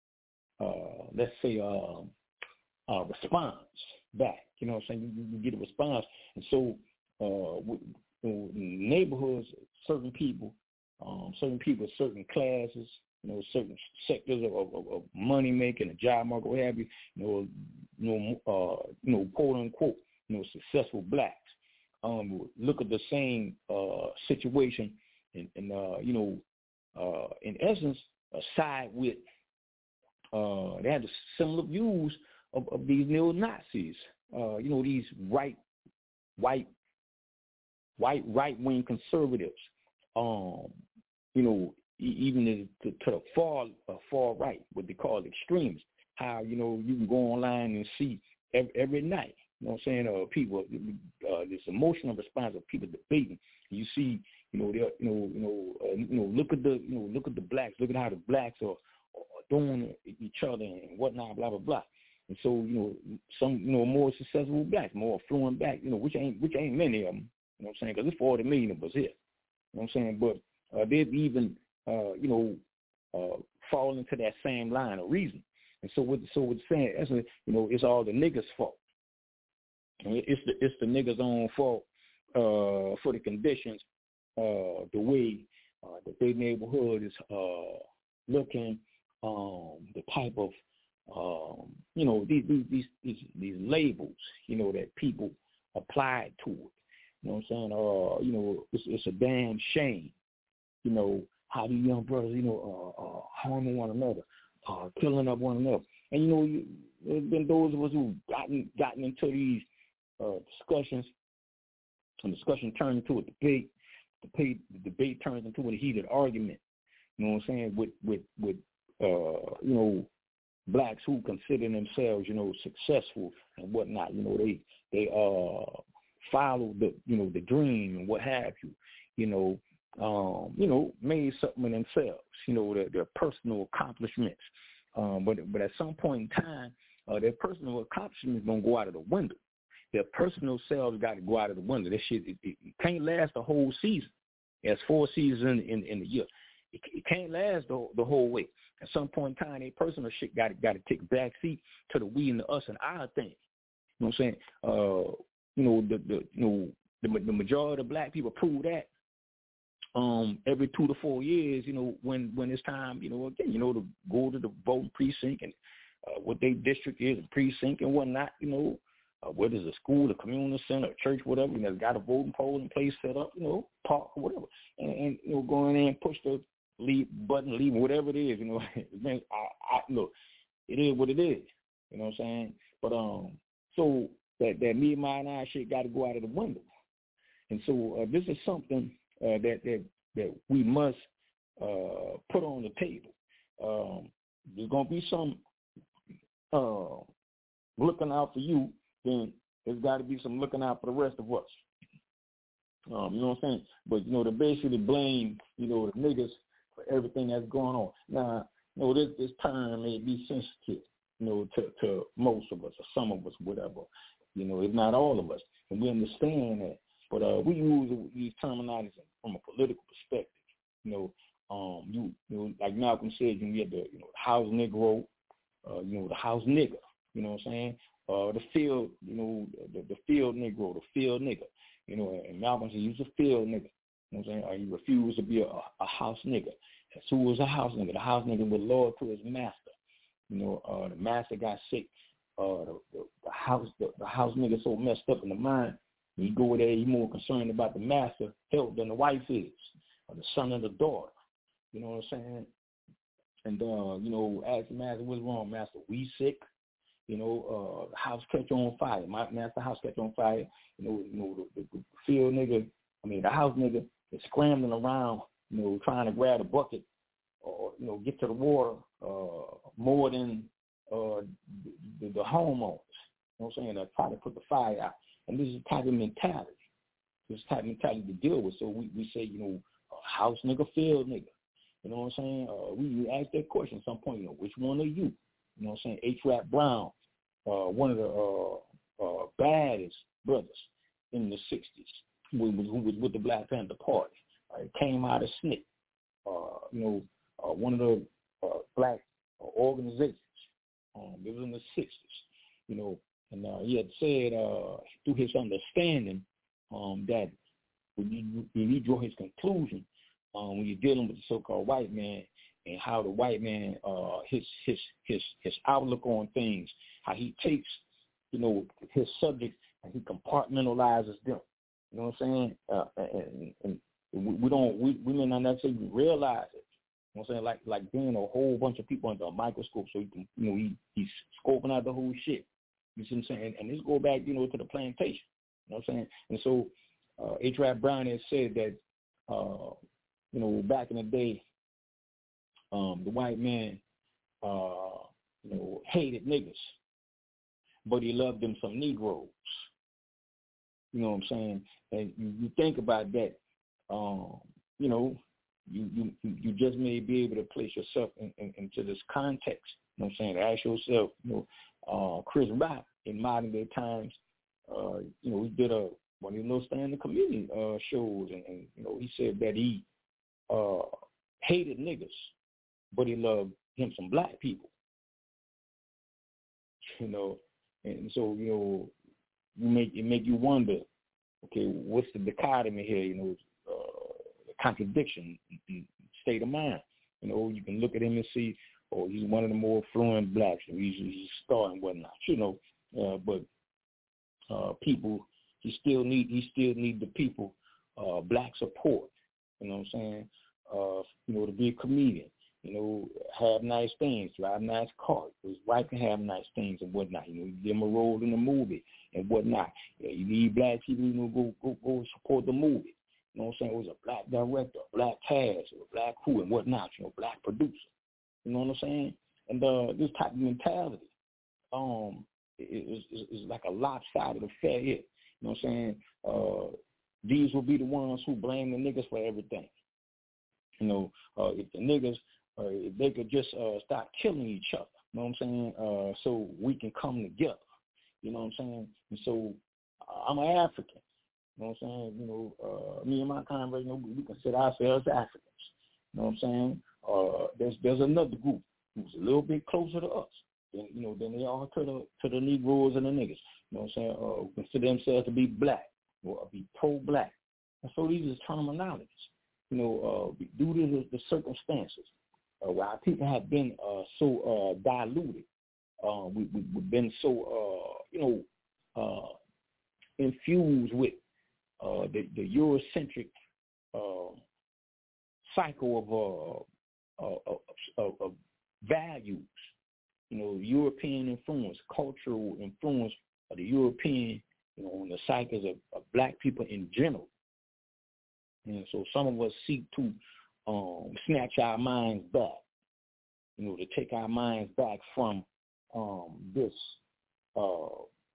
uh, let's say uh, uh, response back, you know what I'm saying? You, you get a response, and so uh, with, with neighborhoods, certain people, um, certain people, certain classes, you know, certain sectors of, of, of money making, a job market, what have you, you know, you know, uh, you know, quote unquote, you know, successful blacks. Um, look at the same uh, situation, and, and uh, you know, uh, in essence, uh, side with. Uh, they had similar views of, of these neo-Nazis. Uh, you know, these right, white, white right-wing conservatives. Um, you know. Even to, to the far uh, far right, what they call extremists, how, you know, you can go online and see every, every night, you know what I'm saying, uh, people, uh, this emotional response of people debating. You see, you know, they, you know, you know, uh, you know, look at the, you know, look at the blacks, look at how the blacks are, are doing each other and whatnot, blah blah blah. And so, you know, some, you know, more successful blacks, more affluent blacks, you know, which ain't which ain't many of them, you know what I'm saying, because there's forty million of us here, you know what I'm saying, but uh, they've even Uh, you know, uh, fall into that same line of reason. And so what so what's saying, that's a, you know, it's all the niggas' fault. It's the it's the niggas' own fault uh, for the conditions uh, the way uh, that their neighborhood is uh, looking, um, the type of, um, you know, these, these these these labels, you know, that people apply to it. You know what I'm saying? Uh, you know, it's, it's a damn shame, you know, how these young brothers, you know, uh, uh, harming one another, uh, killing up one another. And, you know, you, there's been those of us who've gotten, gotten into these uh, discussions, and discussion turned into a debate. The debate, the debate turns into a heated argument, you know what I'm saying, with, with, with uh, you know, blacks who consider themselves, you know, successful and whatnot. You know, they, they uh, follow the, you know, the dream and what have you, you know, um, you know, made something of themselves, you know, their, their personal accomplishments. Um, but but at some point in time, uh, their personal accomplishments going to go out of the window. Their personal selves got to go out of the window. That shit, it, it, it can't last the whole season. There's four seasons in, in, in the year. It, it can't last the, the whole way. At some point in time, their personal shit got to got to take a back seat to the we and the us and our thing. You know what I'm saying? Uh, you know, the, the you know the, the majority of black people prove that. Um, every two to four years, you know, when, when it's time, you know, again, you know, to go to the voting precinct and uh, what their district is, a precinct and whatnot, you know, uh, whether it's a school, a community center, a church, whatever, you know, got a voting poll in place set up, you know, park or whatever, and, and you know, go in there and push the leave button, leave whatever it is, you know. I, I, look, it is what it is, you know what I'm saying? But um, so that that me, my, and I shit got to go out of the window, and so uh, this is something. Uh, that, that that we must uh, put on the table. Um, there's going to be some uh, looking out for you, then there's got to be some looking out for the rest of us. Um, you know what I'm saying? But, you know, to basically blame, you know, the niggas for everything that's going on. Now, you know, this, this term may be sensitive, you know, to, to most of us or some of us, whatever. You know, if not all of us. And we understand that. But uh, we use these terminologies from a political perspective. You know, um, you, you know, like Malcolm said, you get the, you know, the house Negro, uh, you know, the house nigger. You know what I'm saying? Uh, the field, you know, the, the field Negro, the field nigger. You know, and Malcolm said, he's a field nigger. You know what I'm saying? Or he refused to be a, a house nigger. And so was a house nigger. The house nigger was loyal to his master. You know, uh, the master got sick. Uh, the, the, the house, the, the house nigger so messed up in the mind. You go there, you're more concerned about the master health than the wife is, or the son or the daughter. You know what I'm saying? And, uh, you know, ask the master, what's wrong, master? We sick. You know, uh, the house catch on fire. My master house catch on fire. You know, you know the, the, the field nigga, I mean, the house nigga is scrambling around, you know, trying to grab a bucket or, you know, get to the water uh, more than uh, the, the homeowners. You know what I'm saying? They're trying to put the fire out. And this is the type of mentality. This type of mentality to deal with. So we, we say, you know, house nigga, field nigga. You know what I'm saying? Uh, we, we ask that question at some point, you know, which one are you? You know what I'm saying? H. Rap Brown, uh, one of the uh, uh, baddest brothers in the sixties, who was, who was with the Black Panther Party. Uh, came out of S N C C, uh, you know, uh, one of the uh, black uh, organizations. Um, it was in the sixties, you know. And uh, he had said uh, through his understanding um, that when you, when you draw his conclusion, um, when you're dealing with the so-called white man and how the white man, uh, his his his his outlook on things, how he takes, you know, his subject and he compartmentalizes them. You know what I'm saying? Uh, and, and we don't, we, we may not necessarily realize it. You know what I'm saying? Like like being a whole bunch of people under a microscope, so he can, you know, he he's scoping out the whole shit. You see what I'm saying? And this go back, you know, to the plantation. You know what I'm saying? And so uh, H. Rap Brown has said that, uh, you know, back in the day, um, the white man, uh, you know, hated niggas, but he loved them some Negroes. You know what I'm saying? And you, you think about that, um, you know, you, you you just may be able to place yourself in, in, into this context. You know what I'm saying? Ask yourself, you know, uh, Chris Rock in modern day times, uh, you know, he did a one of his little stand-up community uh, shows, and, and you know, he said that he uh, hated niggas, but he loved him some black people. You know, and so you know, you make it make you wonder, okay, what's the dichotomy here? You know, uh, contradiction in state of mind. You know, you can look at him and see, oh, he's one of the more fluent blacks. He's, he's a star and whatnot, you know. Uh, but uh, people, he still need he still need the people, uh, black support. You know what I'm saying? Uh, you know, to be a comedian. You know, have nice things, drive nice cars. His wife can have nice things and whatnot. You know, you give him a role in the movie and whatnot. Yeah, you need black people, you know, go go go support the movie. You know what I'm saying? It was a black director, a black cast, a black crew and whatnot. You know, black producer. You know what I'm saying? And uh, this type of mentality, um, is, is, is like a lopsided affair here. You know what I'm saying? Uh, these will be the ones who blame the niggas for everything. You know, uh, if the niggas, uh, if they could just uh, stop killing each other, you know what I'm saying, uh, so we can come together, you know what I'm saying? And so uh, I'm an African, you know what I'm saying? You know, uh, me and my comrade, you know, we consider ourselves Africans, you know what I'm saying? Uh, there's there's another group who's a little bit closer to us, than, you know, than they are to the to the Negroes and the niggas, you know what I'm saying? Uh, who consider themselves to be black or be pro-black. And so these are terminologies. You know, uh, due to the, the circumstances, uh, where our people have been uh, so uh, diluted, uh, we, we, we've been so, uh, you know, uh, infused with uh, the, the Eurocentric uh, cycle of, uh, of, of, of values, you know, European influence, cultural influence of the European, you know, on the psyches of, of black people in general. And so some of us seek to um, snatch our minds back, you know, to take our minds back from um, this uh,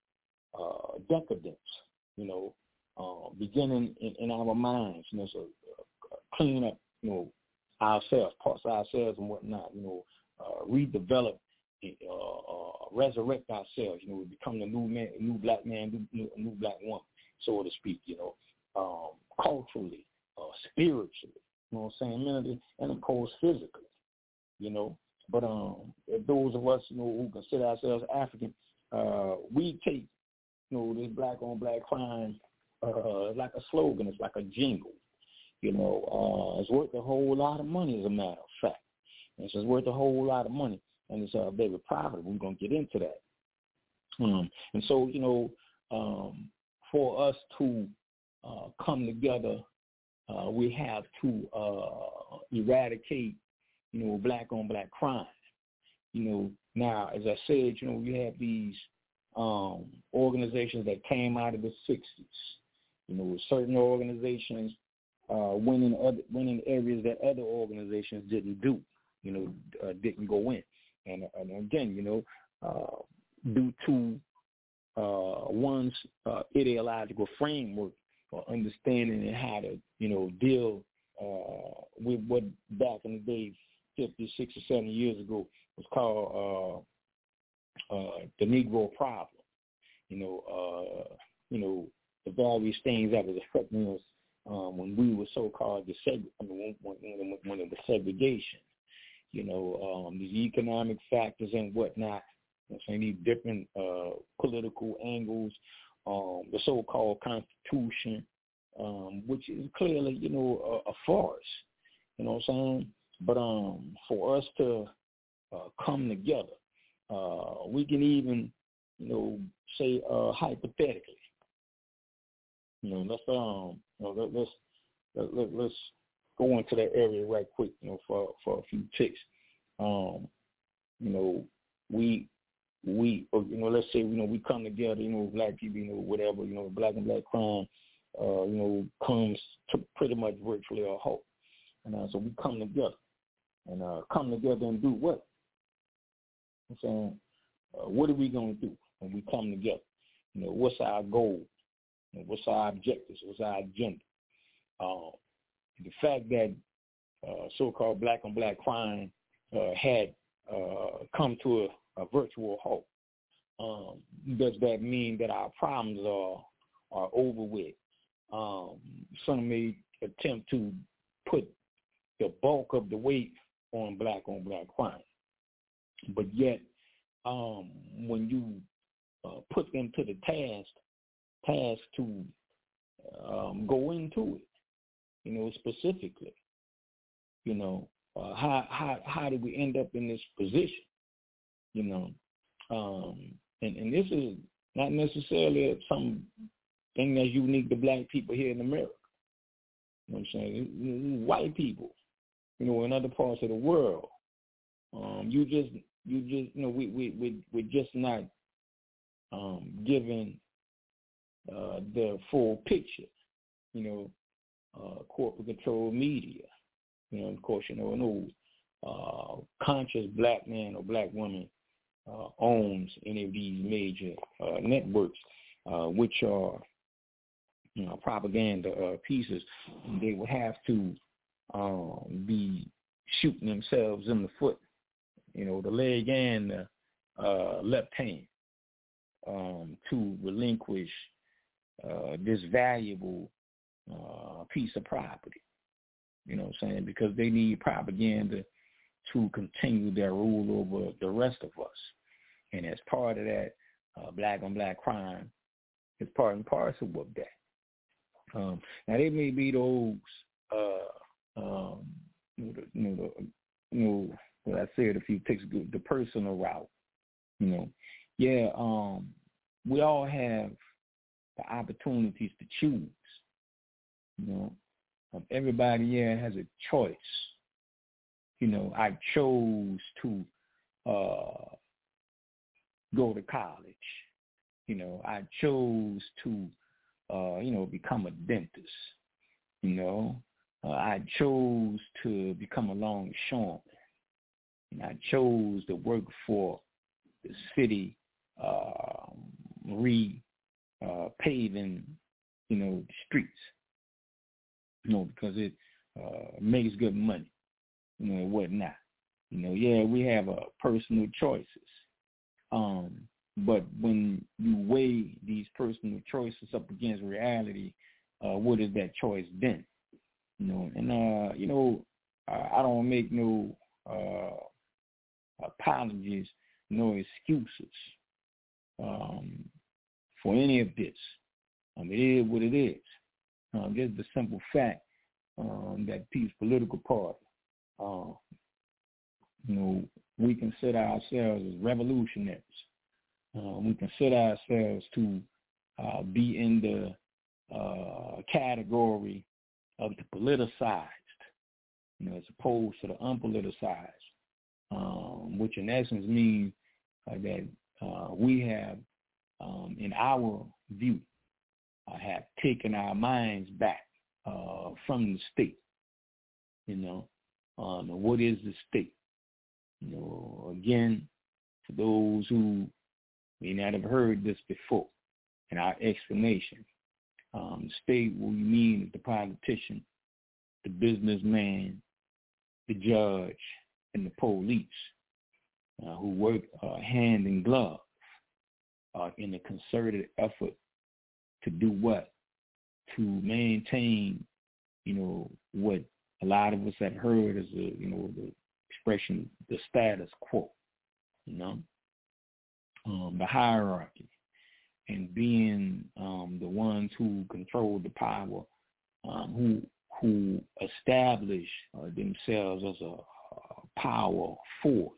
uh, decadence, you know, uh, beginning in, in our minds, you know, so uh, clean up, you know, ourselves, parts of ourselves and whatnot, you know, uh, redevelop, uh, uh, resurrect ourselves, you know, become the new man, new black man, new, new black woman, so to speak, you know, um, culturally. Uh, spiritually, you know what I'm saying, mentally, and of course physically, you know. But um, if those of us, you know, who consider ourselves African, uh, we take, you know, this black on black crime uh, like a slogan. It's like a jingle, you know. Uh, it's worth a whole lot of money, as a matter of fact. And so it's worth a whole lot of money, and it's uh, very profitable. We're gonna get into that. Um, and so, you know, um, for us to uh, come together. Uh, we have to uh, eradicate, you know, black on black crime. You know, now, as I said, you know, we have these um, organizations that came out of the sixties. You know, certain organizations uh, went in other went in areas that other organizations didn't do. You know, uh, didn't go in, and, and again, you know, uh, due to uh, one's uh, ideological framework. Or understanding and how to, you know, deal uh, with what back in the day, fifty, sixty, seventy years ago, was called uh, uh, the Negro problem. You know, uh, you know, the various things that was affecting us um, when we were so-called deseg- I mean, when, when, when it was segregation. You know, um, these economic factors and whatnot. You know, saying these different uh, political angles. Um, the so-called Constitution, um, which is clearly, you know, a, a farce, you know what I'm saying? But um, for us to uh, come together, uh, we can even, you know, say uh, hypothetically, you know, let's um, you know, let, let's let, let, let's go into that area right quick, you know, for for a few ticks. Um, you know, we. We, you know, let's say, you know, we come together, you know, black people, you know, whatever, you know, black and black crime, uh, you know, comes to pretty much virtually a halt. And uh, so we come together and uh, come together and do what? I'm saying, uh, what are we going to do when we come together? You know, what's our goal? You know, what's our objectives? What's our agenda? Uh, the fact that uh, so-called black on black crime uh, had uh, come to a a virtual halt. Um, does that mean that our problems are are over with? Um, some may attempt to put the bulk of the weight on black on black crime, but yet um, when you uh, put them to the task, task to um, go into it, you know, specifically. You know, uh, how how how did we end up in this position? You know, um, and and this is not necessarily some thing that's unique to black people here in America. You know what I'm saying? White people, you know, in other parts of the world, um, you just you just you know we we we we're just not um, given uh, the full picture. You know, uh, corporate controlled media. You know, of course, you know, no uh, conscious black man or black woman uh, owns any of these major uh, networks, uh, which are, you know, propaganda uh, pieces. They would have to um, be shooting themselves in the foot, you know, the leg and the uh, left hand, um, to relinquish uh, this valuable uh, piece of property. You know what I'm saying? Because they need propaganda to continue their rule over the rest of us. And as part of that, uh, black on black crime is part and parcel of that. Um, now, they may be those, uh, um, you know, the, you know, the, you know, what I said a few takes the personal route. You know, yeah, um, we all have the opportunities to choose. You know, um, everybody here has a choice. You know, I chose to uh, go to college. You know, I chose to, uh, you know, become a dentist. You know, uh, I chose to become a longshoreman. And I chose to work for the city uh, re uh, paving, you know, the streets. You know, because it uh, makes good money. You know, whatnot. You know, yeah, we have uh, personal choices. Um, but when you weigh these personal choices up against reality, uh, what is that choice then? You know, and, uh, you know, I, I don't make no uh, apologies, no excuses um, for any of this. Um, it is what it is. Um, just the simple fact um, that Peace Political Party, uh, you know, we consider ourselves as revolutionaries. Uh, we consider ourselves to uh, be in the uh, category of the politicized, you know, as opposed to the unpoliticized, um, which in essence means uh, that uh, we have, um, in our view, uh, have taken our minds back uh, from the state. You know, um, what is the state? You know, again, for those who may not have heard this before, in our explanation, um, the state, what we mean is the politician, the businessman, the judge, and the police, uh, who work uh, hand in glove uh, in a concerted effort to do what? To maintain, you know, what a lot of us have heard as a, you know, the expression, the status quo, you know, um, the hierarchy, and being um, the ones who control the power, um, who who establish uh, themselves as a, a power force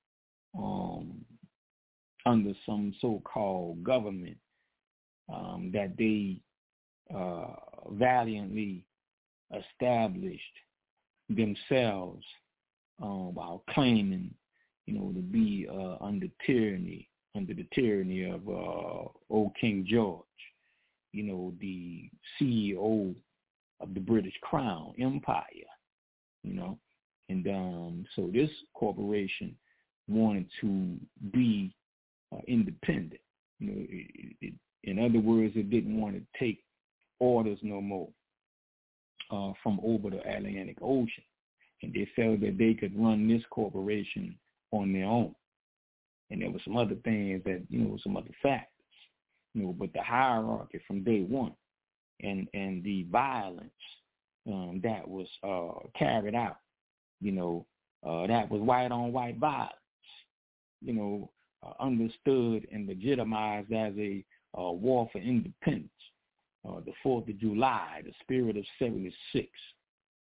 um, under some so-called government um, that they uh, valiantly established themselves uh, while claiming, you know, to be uh, under tyranny, under the tyranny of uh, old King George, you know, the C E O of the British Crown Empire, you know. And um, so this corporation wanted to be uh, independent. You know, it, it, in other words, it didn't want to take orders no more uh, from over the Atlantic Ocean. And they felt that they could run this corporation on their own. And there were some other things that, you know, some other factors, you know, but the hierarchy from day one and, and the violence um, that was uh, carried out, you know, uh, that was white on white violence, you know, uh, understood and legitimized as a uh, war for independence. Uh, the fourth of July, the spirit of seventy-six,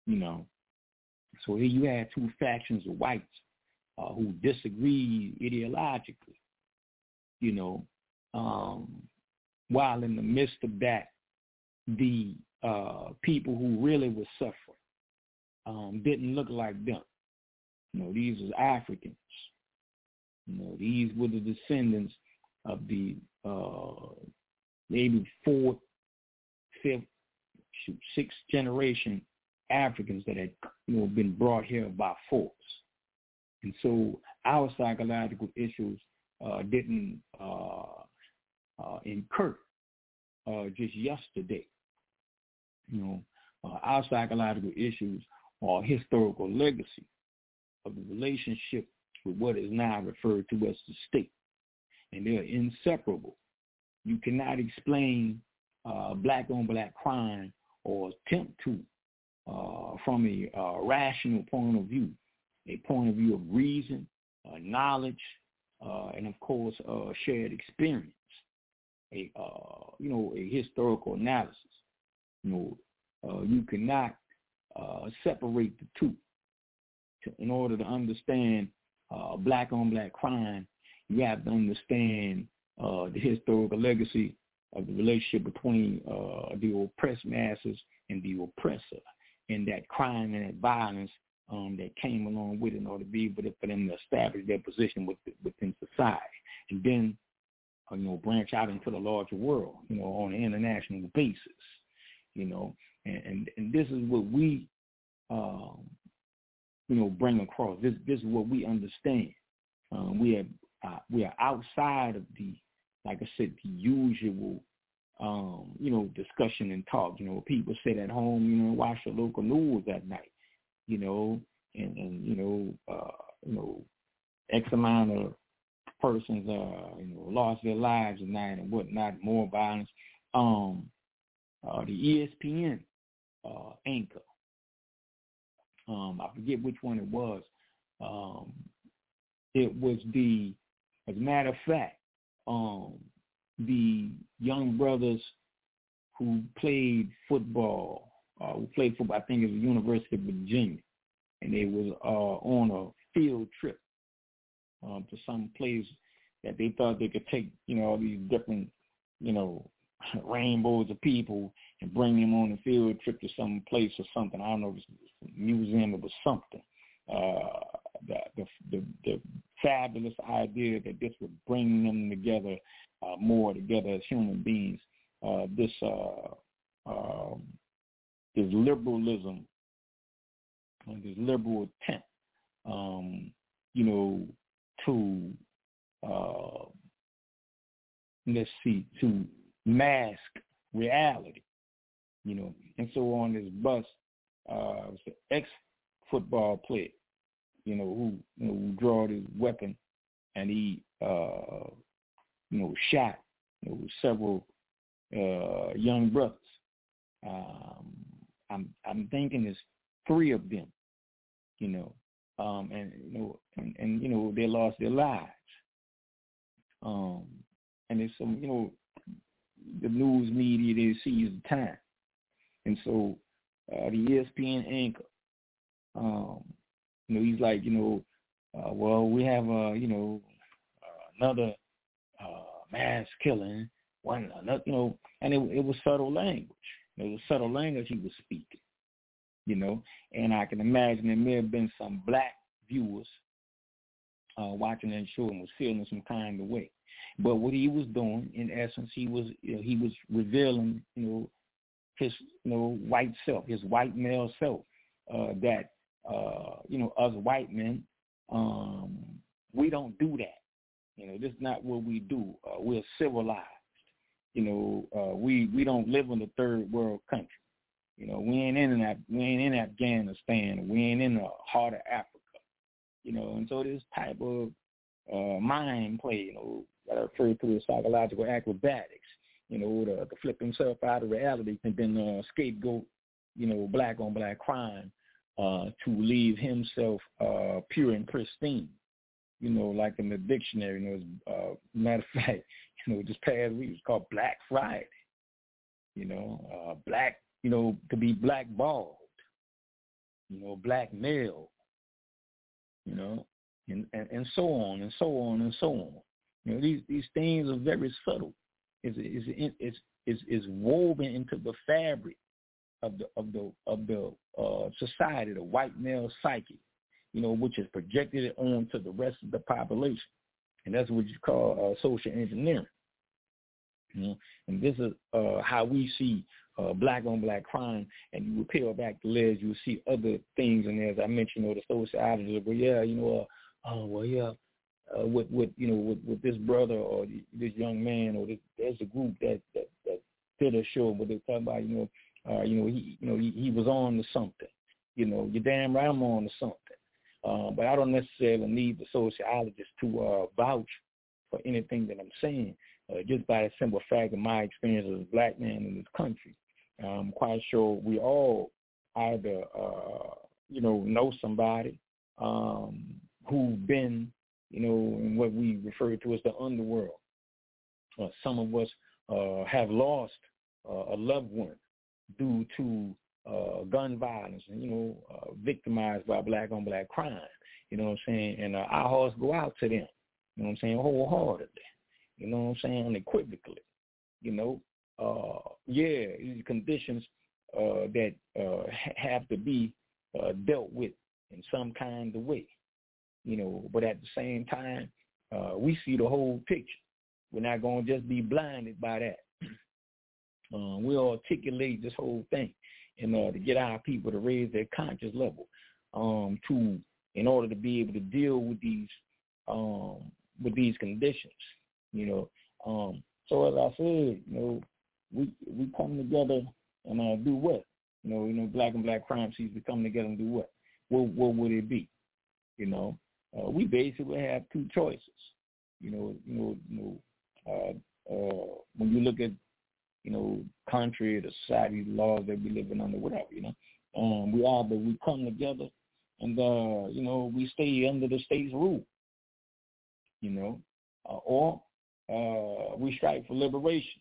you know. So here you had two factions of whites uh, who disagree ideologically, you know, um, while in the midst of that, the uh, people who really were suffering um, didn't look like them. You know, these was Africans. You know, these were the descendants of the uh, maybe fourth, fifth, shoot, sixth generation Africans that had, you know, been brought here by force. And so our psychological issues uh, didn't uh, uh, incur uh, just yesterday. You know, uh, our psychological issues are historical legacy of the relationship with what is now referred to as the state. And they're inseparable. You cannot explain uh, black-on-black crime or attempt to uh, from a uh, rational point of view, a point of view of reason, uh, knowledge, uh, and, of course, uh, shared experience, a uh, you know, a historical analysis. You know, uh, you cannot uh, separate the two. To, in order to understand uh, black-on-black crime, you have to understand uh, the historical legacy of the relationship between uh, the oppressed masses and the oppressor, and that crime and that violence um, that came along with it in order to be able to, for them to establish their position with, within society, and then uh, you know, branch out into the larger world, you know, on an international basis, you know, and and, and this is what we, um, you know, bring across. This this is what we understand. Um, we are uh, we are outside of the, like I said, the usual, um, you know, discussion and talk. You know, people sit at home, you know, watch the local news at night, you know, and, and you know, uh, you know, X amount of persons, uh, you know, lost their lives at night and whatnot, more violence. Um, uh, the E S P N uh, anchor, um, I forget which one it was. Um, it was the, as a matter of fact, um, the young brothers who played football, uh, who played football, I think it was the University of Virginia, and they was uh, on a field trip um, to some place that they thought they could take, you know, all these different, you know, rainbows of people and bring them on a field trip to some place or something. I don't know if it's a museum, it was something. Uh, the, the, the, the fabulous idea that this would bring them together uh, more together as human beings. Uh, this uh, uh, this liberalism, uh, this liberal attempt, um, you know, to uh, let's see, to mask reality, you know. And so on this bus, uh, was an ex-football player, you know, who, you know, who drawed his weapon and he, uh, you know, shot, you know, several uh, young brothers. Um, I'm I'm thinking there's three of them, you know, um, and you know, and, and you know, they lost their lives. Um, and there's some, you know, the news media, they seize the time, and so uh, the E S P N anchor, um, you know, he's like, you know, uh, well, we have, uh, you know, uh, another uh, mass killing, one another, you know, and it, it was subtle language. It was subtle language he was speaking, you know, and I can imagine there may have been some black viewers uh, watching that show and was feeling some kind of way. But what he was doing, in essence, he was, you know, he was revealing, you know, his, you know, white self, his white male self, uh, that, uh, you know, us white men, um, we don't do that. You know, this is not what we do. Uh, we're civilized. You know, uh, we we don't live in a third world country. You know, we ain't in that, we ain't in Afghanistan. We ain't in the heart of Africa. You know, and so this type of uh, mind play, you know, that I refer to as psychological acrobatics, you know, to, to flip himself out of reality and then uh, scapegoat, you know, black on black crime uh, to leave himself uh, pure and pristine, you know, like in the dictionary. You know, uh, matter of fact, you know, this past week was called Black Friday, you know, uh, black, you know, to be blackballed, you know, black male, you know, and, and, and so on and so on and so on. You know, these these things are very subtle. It's it's it's it's, it's woven into the fabric of the of the of the uh, society, the white male psyche, you know, which is projected onto the rest of the population, and that's what you call uh, social engineering. You know, and this is uh, how we see uh, black on black crime. And you will peel back the layers, you will see other things. And as I mentioned, you know, the sociologists, but yeah, you know, uh, oh well, yeah, uh, with with you know, with, with this brother or this young man, or this, there's a group that that, that did a show, but they talk about, you know, uh, you know, he you know he, he was on to something. You know, you're damn right I'm on to something. Uh, but I don't necessarily need the sociologist to uh, vouch for anything that I'm saying. Uh, just by the simple fact of my experience as a black man in this country, I'm quite sure we all either, uh, you know, know somebody um, who's been, you know, in what we refer to as the underworld. Uh, some of us uh, have lost uh, a loved one due to uh, gun violence and, you know, uh, victimized by black-on-black crime. You know what I'm saying? And uh, our hearts go out to them, you know what I'm saying, wholeheartedly. You know what I'm saying, unequivocally. You know, uh, yeah, these conditions uh, that uh, ha- have to be uh, dealt with in some kind of way. You know, but at the same time, uh, we see the whole picture. We're not going to just be blinded by that. Uh, we'll articulate this whole thing in order to get our people to raise their conscious level um, to, in order to be able to deal with these um, with these conditions. You know, um, so as I said, you know, we we come together and uh, do what? You know, you know, black and black crime sees we come together and do what? What what would it be? You know, uh, we basically have two choices. You know, you know, you know, uh, uh, when you look at, you know, country, the society, the laws that we living under, whatever, you know, um, we either we come together and uh, you know, we stay under the state's rule. You know, uh, or Uh, we strike for liberation.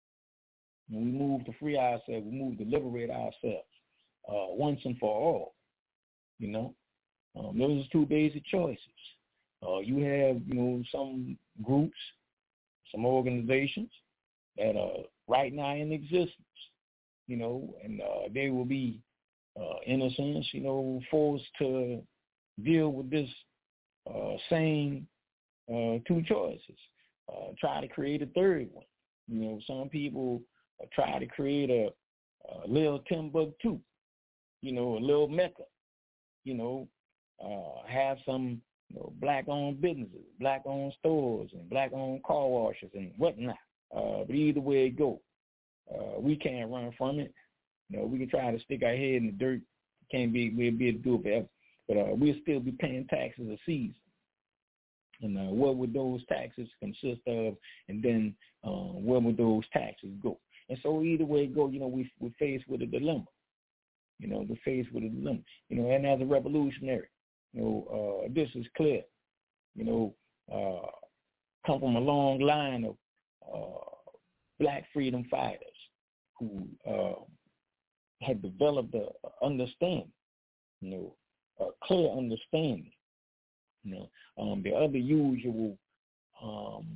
When we move to free ourselves, we move to liberate ourselves uh, once and for all. You know, um, those are two basic choices. Uh, you have, you know, some groups, some organizations that are right now in existence. You know, and uh, they will be, uh, in a sense, you know, forced to deal with this uh, same uh, two choices. Uh, try to create a third one. You know, some people uh, try to create a, a little Timbuktu, you know, a little Mecca, you know, uh, have some, you know, black-owned businesses, black-owned stores, and black-owned car washes and whatnot. Uh, but either way it go, uh, we can't run from it. You know, we can try to stick our head in the dirt. Can't be, we'll be able to do it forever. But uh, we'll still be paying taxes a season. And uh, what would those taxes consist of, and then uh, where would those taxes go? And so either way it go, you know, we, we're faced with a dilemma. You know, we're faced with a dilemma. You know, and as a revolutionary, you know, uh, this is clear. You know, uh, come from a long line of uh, black freedom fighters who uh, had developed a understanding, you know, a clear understanding. You know, um, the other usual um,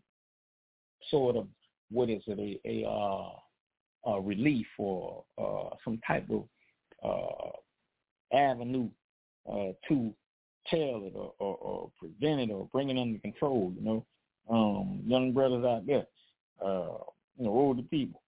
sort of, what is it, a, a, uh, a relief or uh, some type of uh, avenue uh, to tell it or, or, or prevent it or bring it under control, you know. Um, young brothers out there, uh, you know, older people,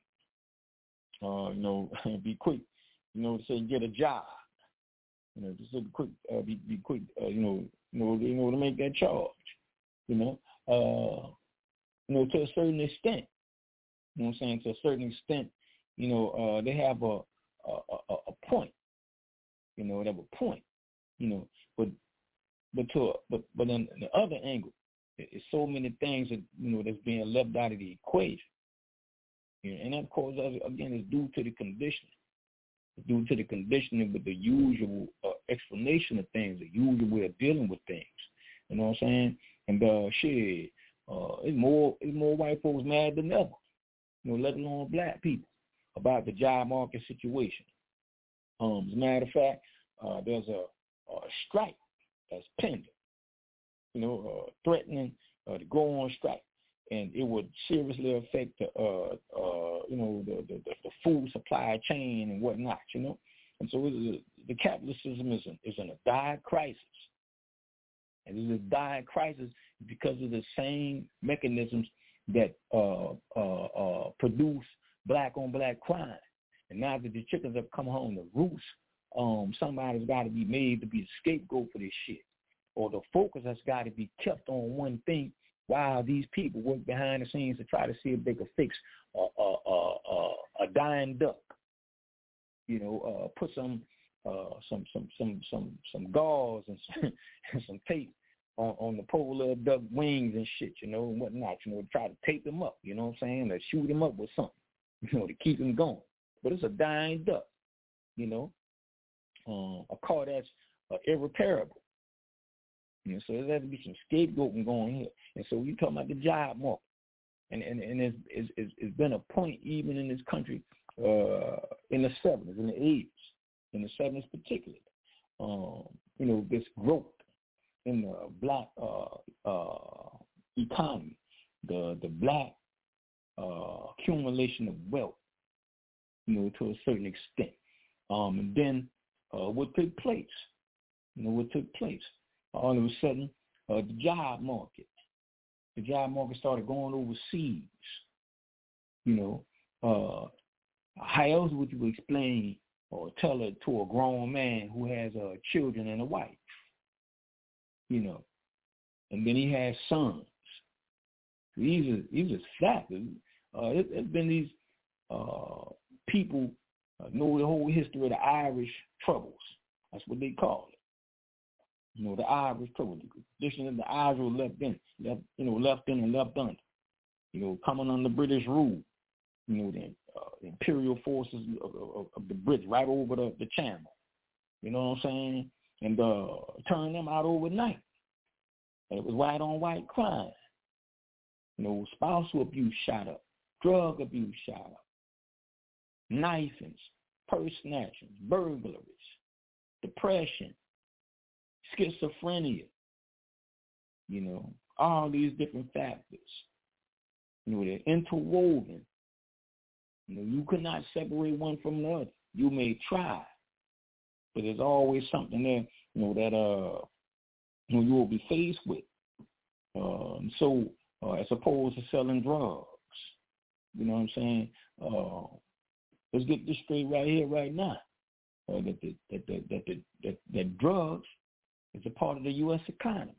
uh, you know, be quick, you know, to say get a job. You know, just be quick, uh, be, be quick, uh, you know, you know, you know, to make that charge. You know, uh, you know, to a certain extent. You know what I'm saying? To a certain extent, you know, uh, they have a a, a a point. You know, they have a point. You know, but but to a, but but on the other angle, it's so many things that, you know, that's being left out of the equation. You know, and of course, again, it's due to the conditioning. Due to the conditioning with the usual uh, explanation of things, the usual way of dealing with things. You know what I'm saying? And uh, shit, uh, it's more it's more white folks mad than ever. You know, let alone black people about the job market situation. Um, as a matter of fact, uh, there's a, a strike that's pending, you know, uh, threatening uh, to go on strike. And it would seriously affect the, uh, uh, you know, the, the, the food supply chain and whatnot, you know. And so it, the capitalist system is in, is in a dire crisis. And it's a dire crisis because of the same mechanisms that uh, uh, uh, produce black-on-black crime. And now that the chickens have come home to roost, um, somebody's got to be made to be a scapegoat for this shit. Or the focus has got to be kept on one thing while these people work behind the scenes to try to see if they could fix a, a, a, a, a dying duck. You know, uh, put some uh, some some some some some gauze and some, and some tape on, on the poor little duck wings and shit, you know, and whatnot. You know, to try to tape them up. You know what I'm saying? Or shoot them up with something, you know, to keep them going. But it's a dying duck. You know, um, a car that's uh, irreparable. You know, so there has to be some scapegoating going here. And so you talking about the job market. And and, and it's, it's, it's been a point even in this country uh, in the seventies, in the eighties, in the seventies particularly. Um, you know, this growth in the black uh, uh, economy, the, the black uh, accumulation of wealth, you know, to a certain extent. Um, and then uh, what took place, you know, what took place. All of a sudden, uh, the job market, the job market started going overseas. You know, uh, how else would you explain or tell it to a grown man who has uh, children and a wife? You know, and then he has sons. These are these are factors. Uh, it, it's been these uh, people uh, know the whole history of the Irish troubles. That's what they call it. You know, the Irish trouble, the condition of the Irish were left in, left, you know, left in and left under. You know, coming under British rule. You know, the, uh, the imperial forces of, of, of the Brits right over the, the channel. You know what I'm saying? And uh, turn them out overnight. And it was white on white crime. You know, spousal abuse shot up, drug abuse shot up, knifings, purse snatchings, burglaries, depression, schizophrenia, you know, all these different factors. You know, they're interwoven. You know, you could not separate one from the other. You may try, but there's always something there, you know, that uh, you know, you will be faced with. Um, so, uh, as opposed to selling drugs, you know what I'm saying? Uh, let's get this straight right here, right now. Uh, that, that, that, that, that, that, that drugs is a part of the U S economy.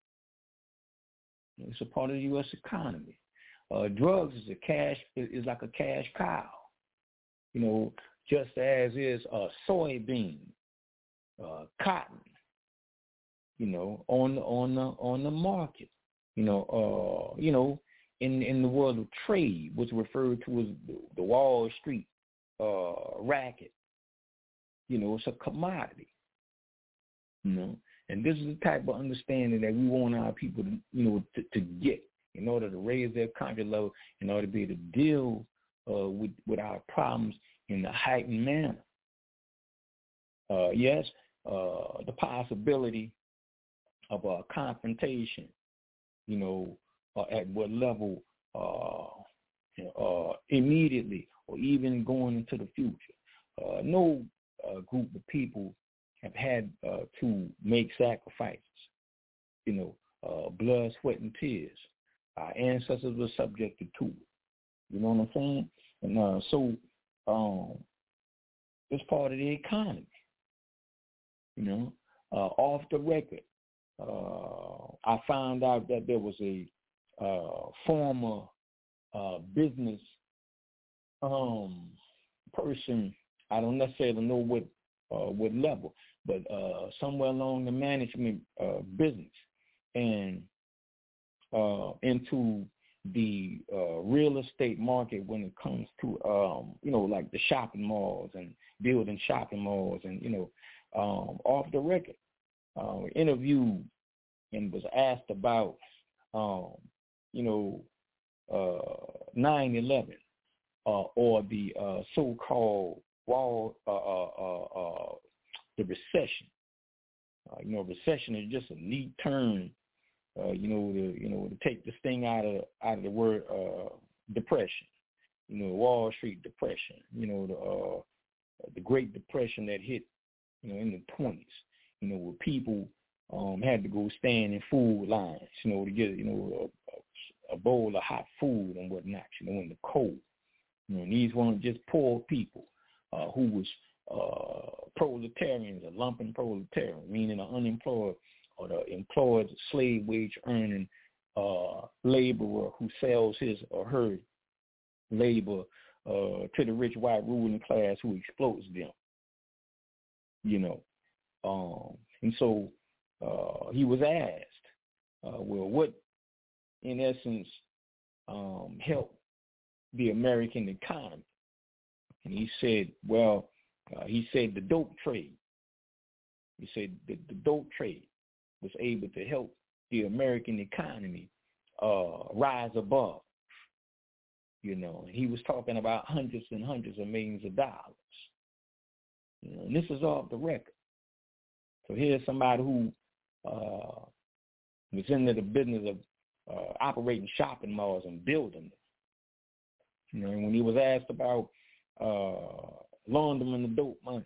It's a part of the U S economy. Uh, drugs is a cash is like a cash cow, you know, just as is uh, soybean, uh, cotton, you know, on the on the on the market, you know, uh, you know, in in the world of trade, what's referred to as the, the Wall Street uh, racket. You know, it's a commodity. You know, and this is the type of understanding that we want our people to, you know, to, to get in order to raise their conscious level, in order to be able to deal uh, with with our problems in a heightened manner. Uh, yes, uh, the possibility of a confrontation, you know, uh, at what level, uh, uh, immediately or even going into the future. Uh, no uh, group of people have had uh, to make sacrifices, you know, uh, blood, sweat, and tears. Our ancestors were subjected to it. You know what I'm saying? And uh, so um, it's part of the economy. You know, uh, off the record, uh, I found out that there was a uh, former uh, business um, person. I don't necessarily know what uh, what level, but uh, somewhere along the management uh, business and uh, into the uh, real estate market when it comes to um, you know, like the shopping malls and building shopping malls and, you know, um, off the record, uh, interviewed and was asked about um, you know, uh, nine eleven uh, or the uh, so-called Wall uh, uh, uh, the recession. Uh, you know, recession is just a neat term, uh, you know, to you know to take this thing out of out of the word uh, depression. You know, Wall Street depression. You know, the uh, the Great Depression that hit, you know, in the twenties. You know, where people um, had to go stand in food lines, you know, to get you know a, a bowl of hot food and whatnot. You know, in the cold. You know, and these weren't just poor people uh, who was uh, proletarians, a lumpen proletarian, meaning an unemployed or the employed slave wage earning uh, laborer who sells his or her labor uh, to the rich white ruling class who exploits them. You know, um, and so uh, he was asked, uh, well, what in essence um, helped the American economy? And he said, well, uh, he said the dope trade. He said the, the dope trade was able to help the American economy uh, rise above. You know, he was talking about hundreds and hundreds of millions of dollars. You know, and this is off the record. So here's somebody who uh, was into the business of uh, operating shopping malls and building them. You know, and when he was asked about uh, laundering the dope money,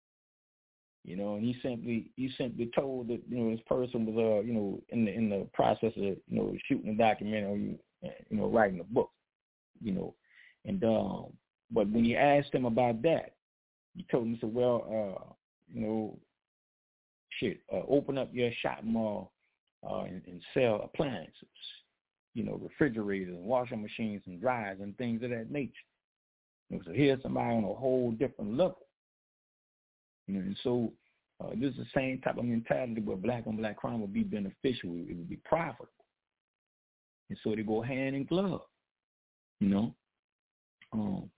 you know, and he simply he simply told that you know this person was uh you know in the in the process of you know shooting a documentary, you know, writing a book, you know, and um, but when he asked him about that, he told him, he said, well, uh, you know, shit, uh, open up your shopping mall uh, and, and sell appliances. You know, refrigerators and washing machines and dryers and things of that nature. You know, so here's somebody on a whole different level. You know, and so uh, this is the same type of mentality where black on black crime would be beneficial. It would be profitable. And so they go hand in glove, you know. Um,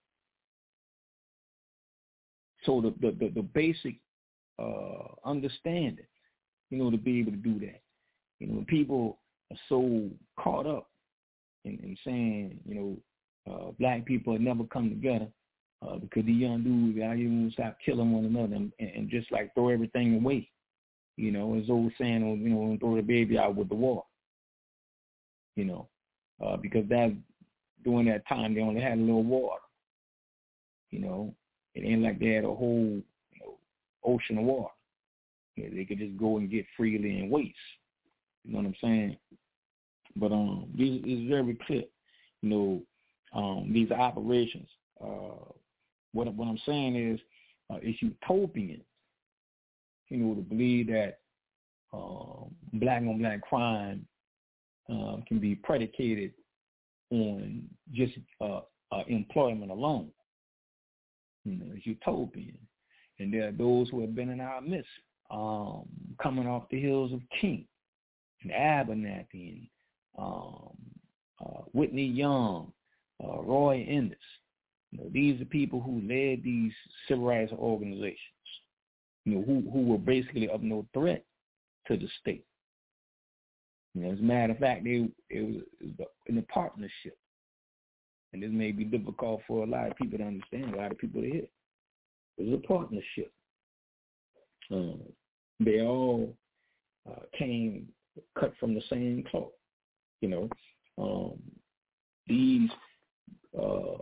so the, the, the, the basic uh, understanding, you know, to be able to do that. You know, when people are so caught up in, in saying, you know, uh, black people have never come together uh, because the young dudes out here won't stop killing one another and, and just like throw everything away. You know, as old saying, you know, throw the baby out with the water. You know, uh, because that during that time they only had a little water. You know, it ain't like they had a whole you know, ocean of water. You know, they could just go and get freely and waste. You know what I'm saying? But um, this is very clear. You know, um, these operations. Uh, what what I'm saying is, uh, it's utopian. You know, to believe that um, black on black crime uh, can be predicated on just uh, uh, employment alone. You know, it's utopian, and there are those who have been in our midst, um, coming off the hills of King and Abernathy and um, uh, Whitney Young, uh, Roy Ennis. You know, these are people who led these civil rights organizations. You know, who who were basically of no threat to the state. You know, as a matter of fact, they it was, it was in a partnership, and this may be difficult for a lot of people to understand. A lot of people to hear. It was a partnership. Um, they all uh, came cut from the same cloth. You know, um, these uh,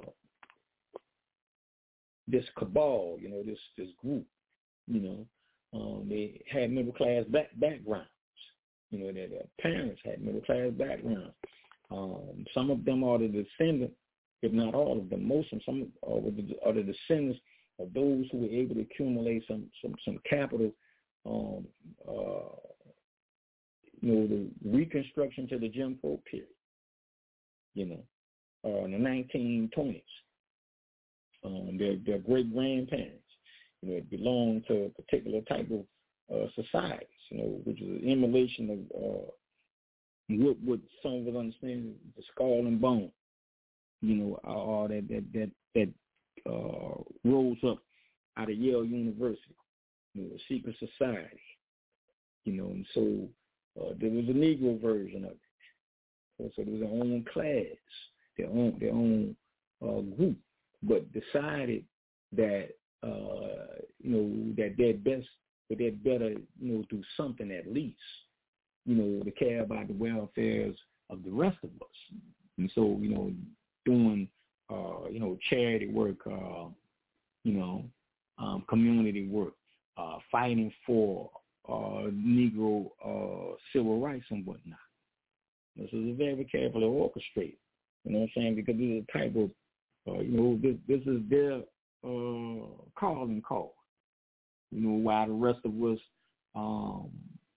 this cabal, you know, this this group, you know, um, they had middle class back, backgrounds. You know, their, their parents had middle class backgrounds. Um, some of them are the descendants, if not all of them, most of them, some are the, are the descendants of those who were able to accumulate some some, some capital. Um, uh, you know, the reconstruction to the Jim Crow period, you know, uh, in the nineteen twenties. Um, their, their great-grandparents, you know, belonged to a particular type of uh, societies, you know, which is an emulation of uh, what, what some of us understand the skull and bone, you know, all that that that, that uh, rose up out of Yale University, you know, a secret society, you know, and so uh, there was a Negro version of it. So, so there was their own class, their own their own uh, group, but decided that uh, you know that their best but they better, you know, do something at least, you know, to care about the welfares of the rest of us. And so, you know, doing, uh, you know, charity work, uh, you know, um, community work, uh, fighting for uh, Negro uh, civil rights and whatnot. This is very carefully orchestrated. You know what I'm saying? Because this is a type of, uh, you know, this this is their uh, calling call. You know, while the rest of us um,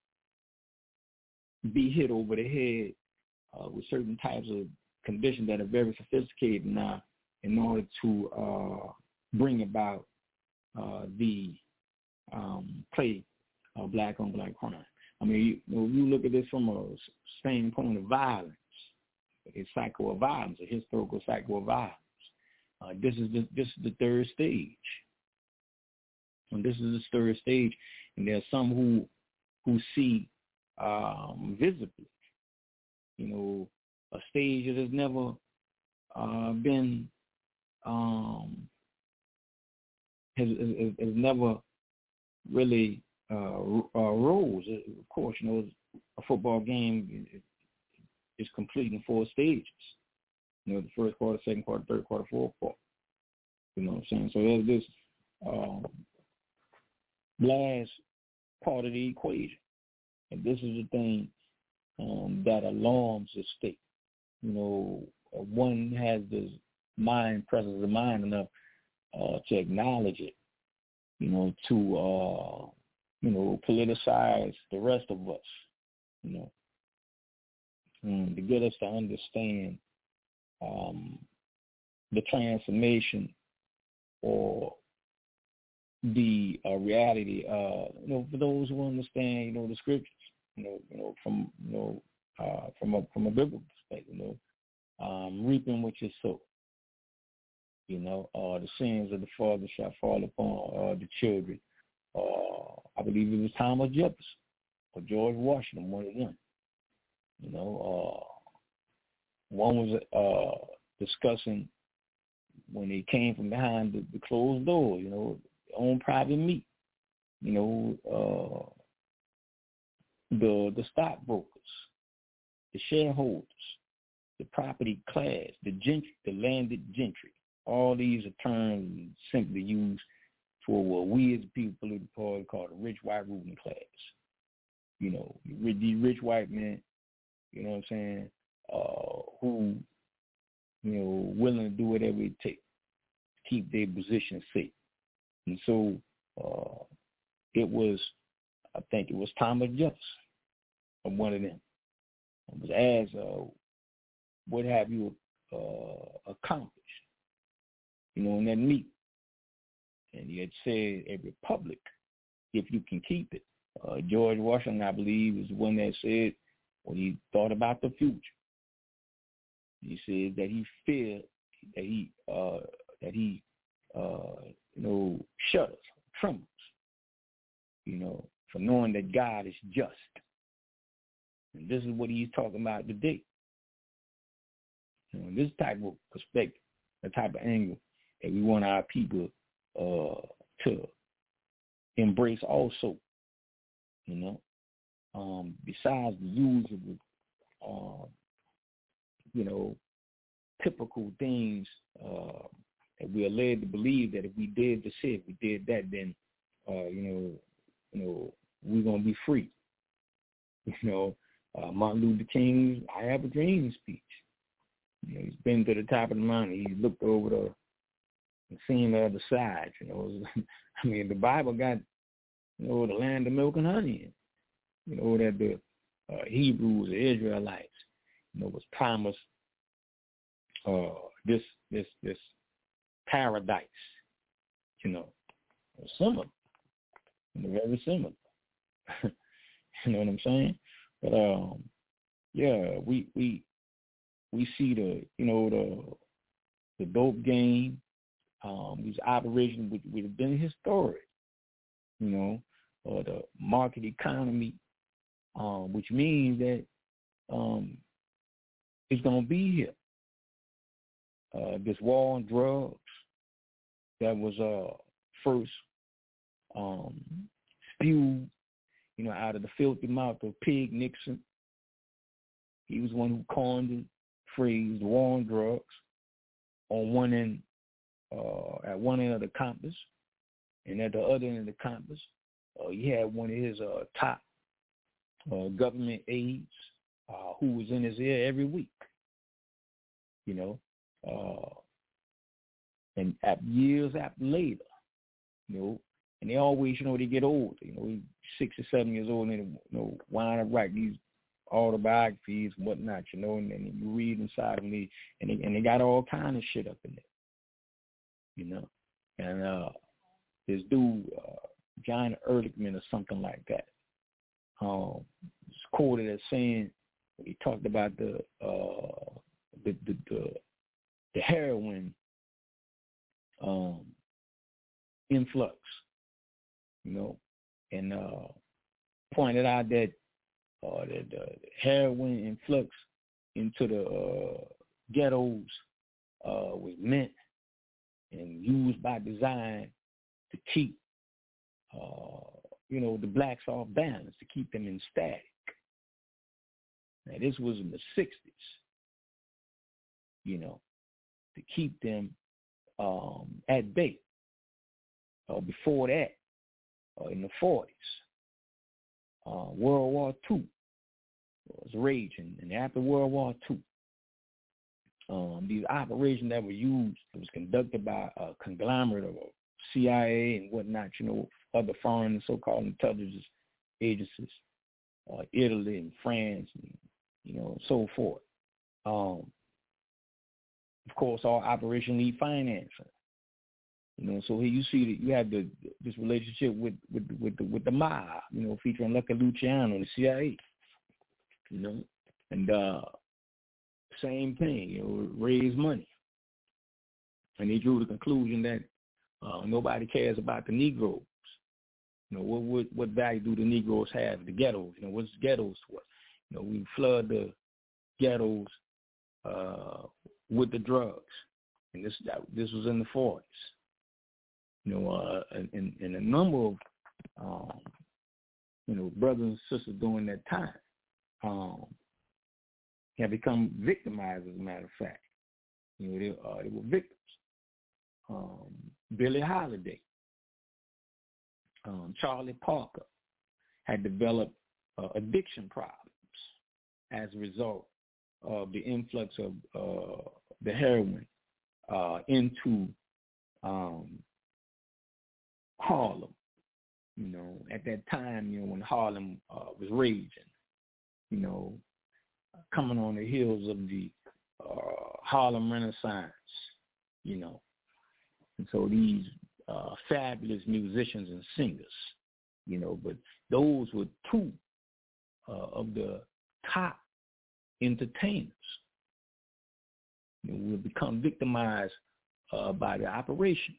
be hit over the head uh, with certain types of conditions that are very sophisticated now in order to uh, bring about uh, the um, play of black on black crime. I mean, you, you know, you look at this from a standpoint of violence, a cycle of violence, a historical cycle of violence. Uh, this is the, this is the third stage. And this is the third stage, and there are some who who see um, visibly, you know, a stage that has never uh, been um, has, has, has never really uh, uh, rose. Of course, you know, a football game is complete in four stages. You know, the first quarter, second quarter, third quarter, fourth quarter. You know what I'm saying? So there's this um, last part of the equation. And this is the thing um, that alarms the state. You know, one has this mind, presence of mind enough uh, to acknowledge it, you know, to, uh, you know, politicize the rest of us, you know, um, to get us to understand um, the transformation or the uh, reality, uh, you know, for those who understand, you know, the scriptures, you know, you know, from, you know, uh, from a from a biblical perspective, you know, um, reaping what you sow. You know, uh, the sins of the father shall fall upon uh, the children. Uh, I believe it was Thomas Jefferson or George Washington, one of them. You know, uh, one was uh, discussing when they came from behind the, the closed door, you know, own private meat, you know, uh, the the stockbrokers, the shareholders, the property class, the gentry, the landed gentry. All these are terms simply used for what we as people political party call the rich white ruling class. You know, these rich white men, you know what I'm saying, uh, who, you know, willing to do whatever it takes to keep their position safe. And so uh, it was, I think it was Thomas Jefferson, or one of them. It was asked, uh, what have you uh, accomplished, you know, in that meeting? And he had said, a republic, if you can keep it. Uh, George Washington, I believe, is the one that said when he thought about the future, he said that he feared that he, uh, that he, uh, you know, shudders, trembles, you know, for knowing that God is just. And this is what he's talking about today. You know, this type of perspective, the type of angle that we want our people uh, to embrace also, you know, um, besides the usual, uh, you know, typical things uh, that we are led to believe that if we did this, if we did that, then, uh, you know, you know, we're going to be free. You know, uh, Martin Luther King's I Have a Dream speech. You know, he's been to the top of the mountain. He looked over the and seen the other side. You know, I mean, the Bible got, you know, the land of milk and honey. You know, that the uh, Hebrews, the Israelites, you know, was promised uh, this this this paradise. You know, similar, you know, very similar. You know what I'm saying? But um, yeah, we we we see the you know the the dope game. Um, these operations which would have been historic, you know, or the market economy, um, which means that um, it's going to be here. Uh, this war on drugs that was uh, first um, spewed, you know, out of the filthy mouth of Pig Nixon. He was one who coined the phrase "the war on drugs" on one end, uh, at one end of the campus, and at the other end of the campus, uh, you had one of his uh, top uh, government aides uh, who was in his ear every week. You know, uh, and at years after later, you know, and they always, you know, they get older. You know, six or seven years old, and they, you know, wind up writing these autobiographies and whatnot, you know, and then you read inside of me, and they, and they got all kind of shit up in there, you know. And uh, this dude, uh, John Ehrlichman or something like that, um, is quoted as saying, he talked about the uh, the, the the the heroin um, influx, you know, and uh, pointed out that uh, that the heroin influx into the uh, ghettos uh, was meant and used by design to keep, uh, you know, the blacks off balance, to keep them in static. Now, this was in the sixties, you know, to keep them um, at bay. Uh, before that, uh, in the forties, uh, World War Two was raging, and after World War Two, um, these operations that were used, it was conducted by a conglomerate of C I A and whatnot, you know, other foreign so-called intelligence agencies, uh, Italy and France, and, you know, and so forth. Um, of course, all operation need financing. You know, so here you see that you have the this relationship with with with the, with the mob, you know, featuring Lucky Luciano and the C I A. You know, and uh, same thing, you know, raise money, and they drew the conclusion that uh, nobody cares about the Negroes. You know, what what what value do the Negroes have? The ghettos, you know, what's the ghettos for? You know, we flood the ghettos uh, with the drugs, and this that, this was in the forties. You know, uh, and, and a number of, um, you know, brothers and sisters during that time um, have become victimized, as a matter of fact. You know, they, uh, they were victims. Um, Billie Holiday, um, Charlie Parker had developed uh, addiction problems as a result of the influx of uh, the heroin uh, into um, Harlem. You know, at that time, you know, when Harlem uh, was raging, you know, coming on the heels of the uh, Harlem Renaissance, you know. And so these uh, fabulous musicians and singers, you know, but those were two uh, of the top entertainers. You know, will become victimized uh, by the operation.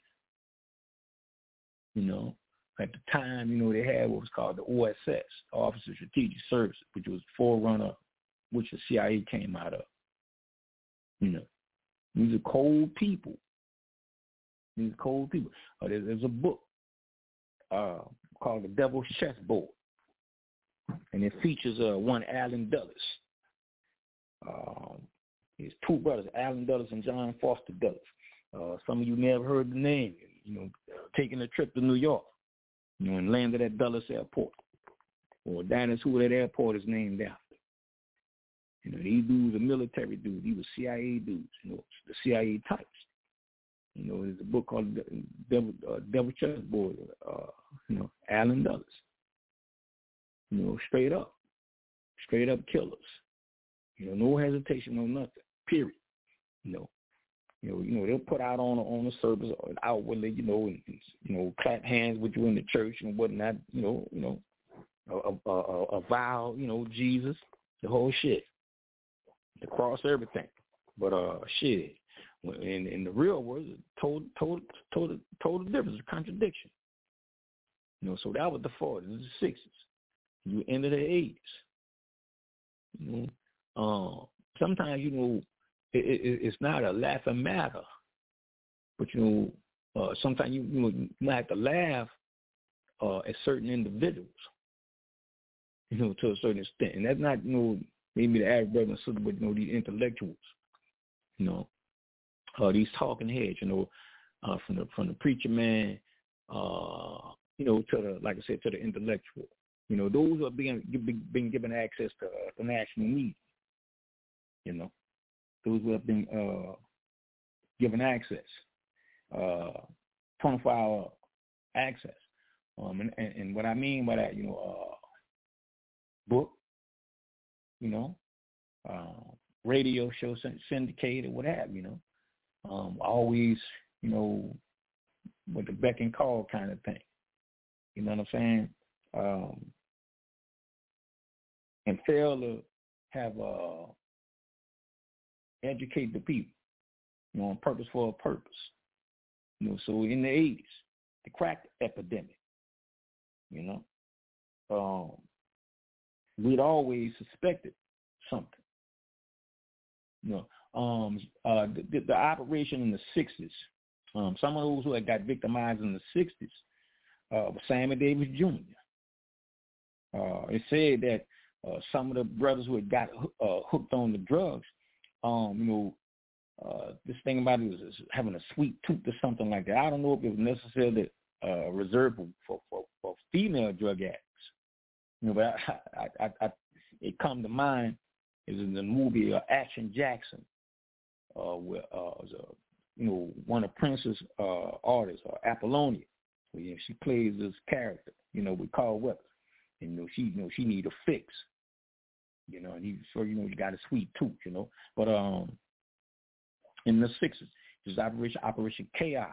You know, at the time, you know, they had what was called the O S S, Office of Strategic Services, which was the forerunner, which the C I A came out of. You know, these are cold people. These are cold people. Uh, there's, there's a book uh, called The Devil's Chessboard, and it features uh, one Allen Dulles. Um, his two brothers, Allen Dulles and John Foster Dulles. Uh, some of you never heard the name. You know, taking a trip to New York, you know, and landed at Dulles Airport. Well, that is who that airport is named after. You know, these dudes are military dudes. These were C I A dudes, you know, the C I A types. You know, there's a book called Devil, uh, Devil Chessboard, uh, you know, Allen Dulles. You know, straight up. Straight up killers. You know, no hesitation, no nothing, period. You know. You know, you know, they'll put out on a, on the service or outwardly, you know, and, and you know, clap hands with you in the church and whatnot. You know, you know, a, a, a, a vow, you know, Jesus, the whole shit, the cross, everything. But uh, shit, in in the real world, total, total, total, total difference, a contradiction. You know, so that was the forties, the sixties. You into the eighties. You know, um, sometimes you know. It, it, it's not a laughing matter, but you know, uh, sometimes you, you know you might have to laugh uh, at certain individuals, you know, to a certain extent. And that's not, you know, maybe the average brother and sister, but, you know, these intellectuals, you know, uh, these talking heads, you know, uh, from the from the preacher man, uh, you know, to the, like I said, to the intellectual. You know, those are being, being given access to uh, the national media, you know. Those who have been uh, given access, uh, twenty-four hour access. Um, and, and, and what I mean by that, you know, uh, book, you know, uh, radio show syndicated, what have you, know. Um, always, you know, with the beck and call kind of thing. You know what I'm saying? Um, and fail to have uh, educate the people, you know, on purpose for a purpose. You know, so in the eighties, the crack epidemic, you know, um, we'd always suspected something. You know, um, uh, the, the operation in the sixties, um, some of those who had got victimized in the sixties uh, was Sammy Davis Junior Uh, it said that uh, some of the brothers who had got uh, hooked on the drugs, um, you know, uh, this thing about it was, was having a sweet tooth or something like that. I don't know if it was necessarily uh, reserved for, for, for female drug addicts. You know, but I, I, I, I, it come to mind is in the movie uh, Action Jackson, uh, where uh, was a, you know, one of Prince's uh, artists, uh, Apollonia. Where, you know, she plays this character, you know, with Carl Weathers. And, you know, she, you know, she need a fix. You know, and he, so, you know, he got a sweet tooth, you know. But um, in the sixties, there's Operation Operation Chaos.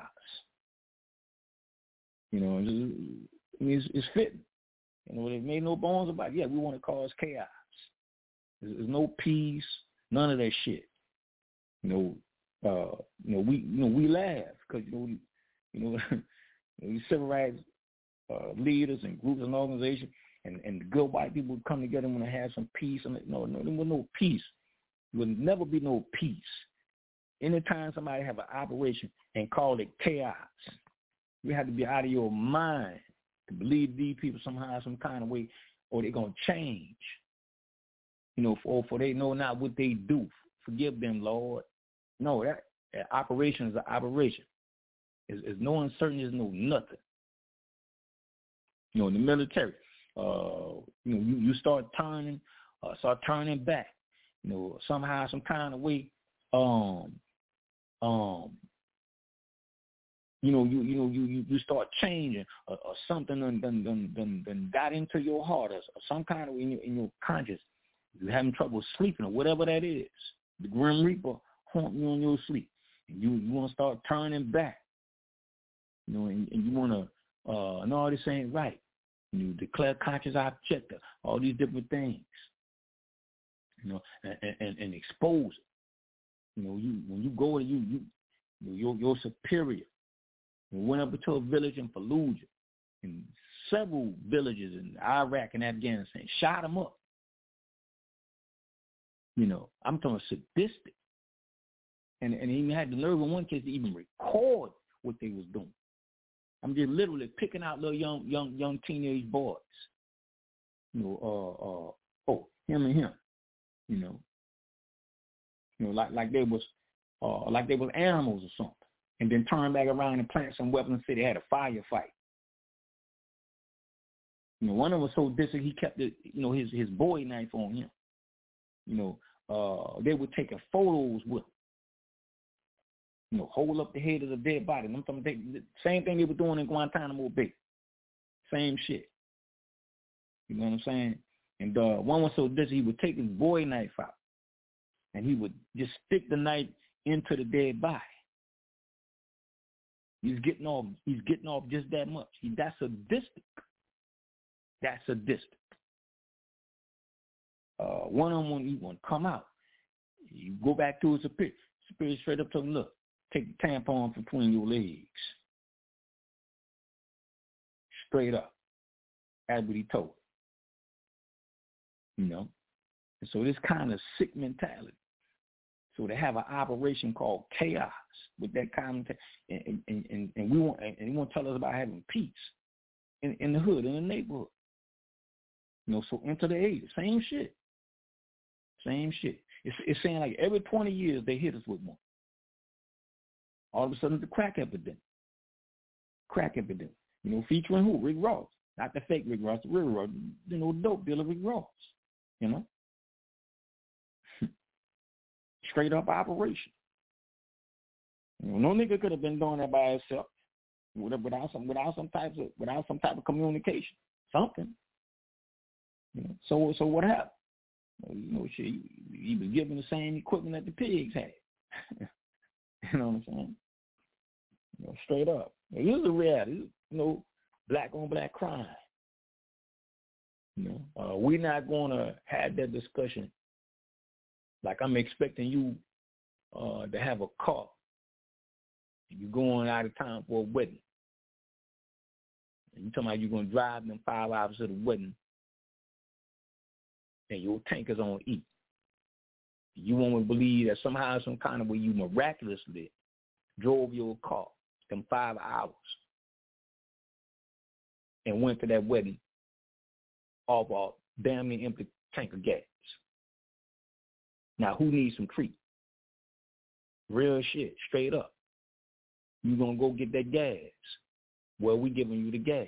You know, it's, I mean, it's, it's fitting. You know, they made no bones about it. Yeah, we want to cause chaos. There's, there's no peace, none of that shit. You know, uh, you know, we, you know, we laugh because you know, you know, these civil rights uh, leaders and groups and organizations. And, and the good white people would come together and want to have some peace. And no, no, there was no peace. There would never be no peace. Anytime somebody have an operation and call it chaos, you have to be out of your mind to believe these people somehow, some kind of way, or they're going to change. You know, for, for they know not what they do. Forgive them, Lord. No, that, that operation is an operation. There's, there's no uncertainty, there's no nothing. You know, in the military, Uh, you know, you, you start turning, uh, start turning back, you know, somehow, some kind of way, um, um, you know, you you know, you you, you start changing, or, or something done, done, done, done, done got into your heart, or, or some kind of way in your, in your conscience, you're having trouble sleeping, or whatever that is. The Grim Reaper haunt you in your sleep, and you you want to start turning back, you know, and, and you want to, uh, no, this ain't right. You declare conscious object, all these different things, you know, and, and, and expose it. You know, you when you go to you, you, your your superior. You went up into a village in Fallujah, and several villages in Iraq and Afghanistan, shot them up. You know, I'm talking sadistic, and and he had the nerve in one case to even record what they was doing. I'm just literally picking out little young, young, young teenage boys. You know, uh, uh, oh, him and him. You know, you know, like like they was, uh, like they was animals or something, and then turn back around and plant some weapons and say they had a firefight. You know, one of them was so distant he kept the, you know, his his bowie knife on him. You know, uh, they were taking photos with him. You know, hold up the head of the dead body. I'm talking the same thing they were doing in Guantanamo Bay. Same shit. You know what I'm saying? And uh, one was so distant he would take his bowie knife out, and he would just stick the knife into the dead body. He's getting off. He's getting off just that much. He, that's sadistic. That's sadistic. Uh, one of them when he want to come out, you go back to his superior. Superior straight up to him, look. Take the tampon from between your legs. Straight up. That's what he told. You know? And so this kind of sick mentality. So to have an operation called chaos with that kind of, and, and, and, and we want, and he want to tell us about having peace. in, in the hood, in the neighborhood. You know, so into the eighties, same shit. Same shit. It's, it's saying like every twenty years they hit us with one. All of a sudden, the crack epidemic. Crack epidemic. You know, featuring who? Rick Ross. Not the fake Rick Ross, the real Ross. You know, dope dealer Rick Ross. You know? Straight up operation. You know, no nigga could have been doing that by himself without some without some types of without some type of communication. Something. You know. So so what happened? You know, shit, he, he was given the same equipment that the pigs had. You know what I'm saying? You know, straight up. This is the reality. You know, black on black crime. You know, uh, we're not going to have that discussion like I'm expecting you uh, to have a car. You're going out of town for a wedding. And you're talking about you're going to drive them five hours to the wedding and your tank is on E. You want to believe that somehow, some kind of way you miraculously drove your car them five hours and went to that wedding off a damn near empty tank of gas. Now, who needs some treat? Real shit, straight up. You going to go get that gas. Well, we giving you the gas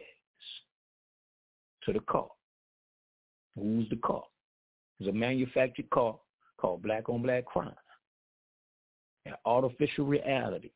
to the car. Who's the car? It's a manufactured car called Black on Black Crime. An artificial reality.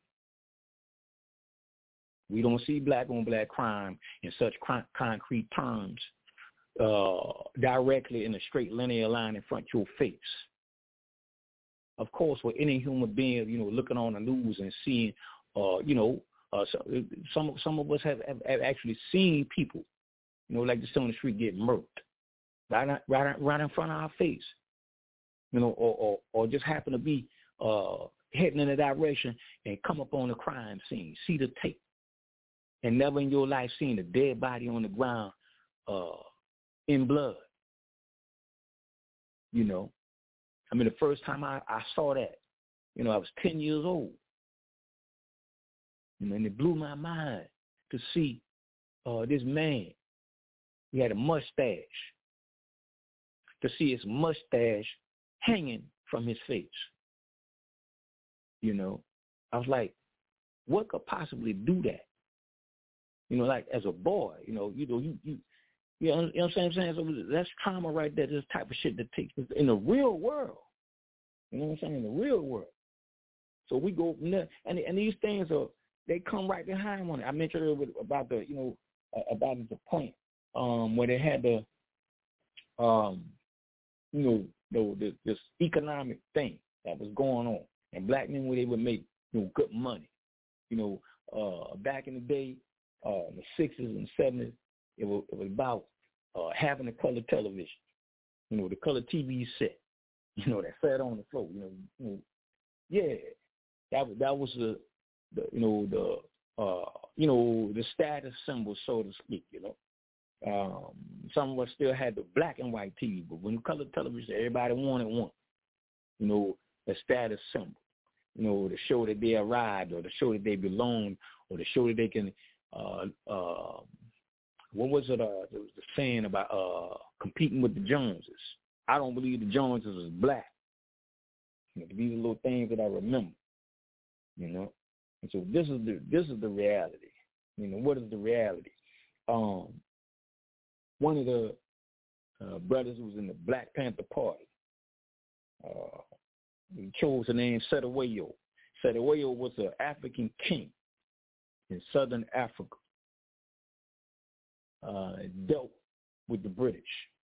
We don't see black on black crime in such con- concrete terms uh, directly in a straight linear line in front of your face. Of course, for any human being, you know, looking on the news and seeing, uh, you know, uh, so, some some of us have, have, have actually seen people, you know, like this on the street get murdered right, right, right in front of our face, you know, or or, or just happen to be uh, heading in a direction and come up on the crime scene, see the tape, and never in your life seen a dead body on the ground uh, in blood. You know, I mean, the first time I, I saw that, you know, I was ten years old. You know, and it blew my mind to see uh, this man. He had a mustache. To see his mustache hanging from his face. You know, I was like, what could possibly do that? You know, like as a boy, you know, you know, you, you, you know, you know what I'm saying? So that's trauma right there, this type of shit that takes place in the real world. You know what I'm saying? In the real world. So we go from there, and, and these things are, they come right behind one. I mentioned earlier about the, you know, about the point um, where they had the, um, you know, the, the, this economic thing that was going on, and black men where they would make, you know, good money. You know, uh, back in the day, uh, in the sixties and seventies, it was, it was about uh, having a color television. You know, the color T V set. You know, that sat on the floor. You know, you know yeah, that was that was the, the you know the uh, you know the status symbol, so to speak. You know, um, some of us still had the black and white T V, but when color television, everybody wanted one. You know, a status symbol. You know, to show that they arrived, or to show that they belong, or to show that they can. Uh, uh, what was it? Uh, there was the saying about uh, competing with the Joneses. I don't believe the Joneses is black. You know, these are little things that I remember. You know, and so this is the this is the reality. You know, what is the reality? Um, one of the uh, brothers who was in the Black Panther Party, uh, he chose the name Cetewayo. Cetewayo was an African king in southern Africa. Uh, dealt with the British.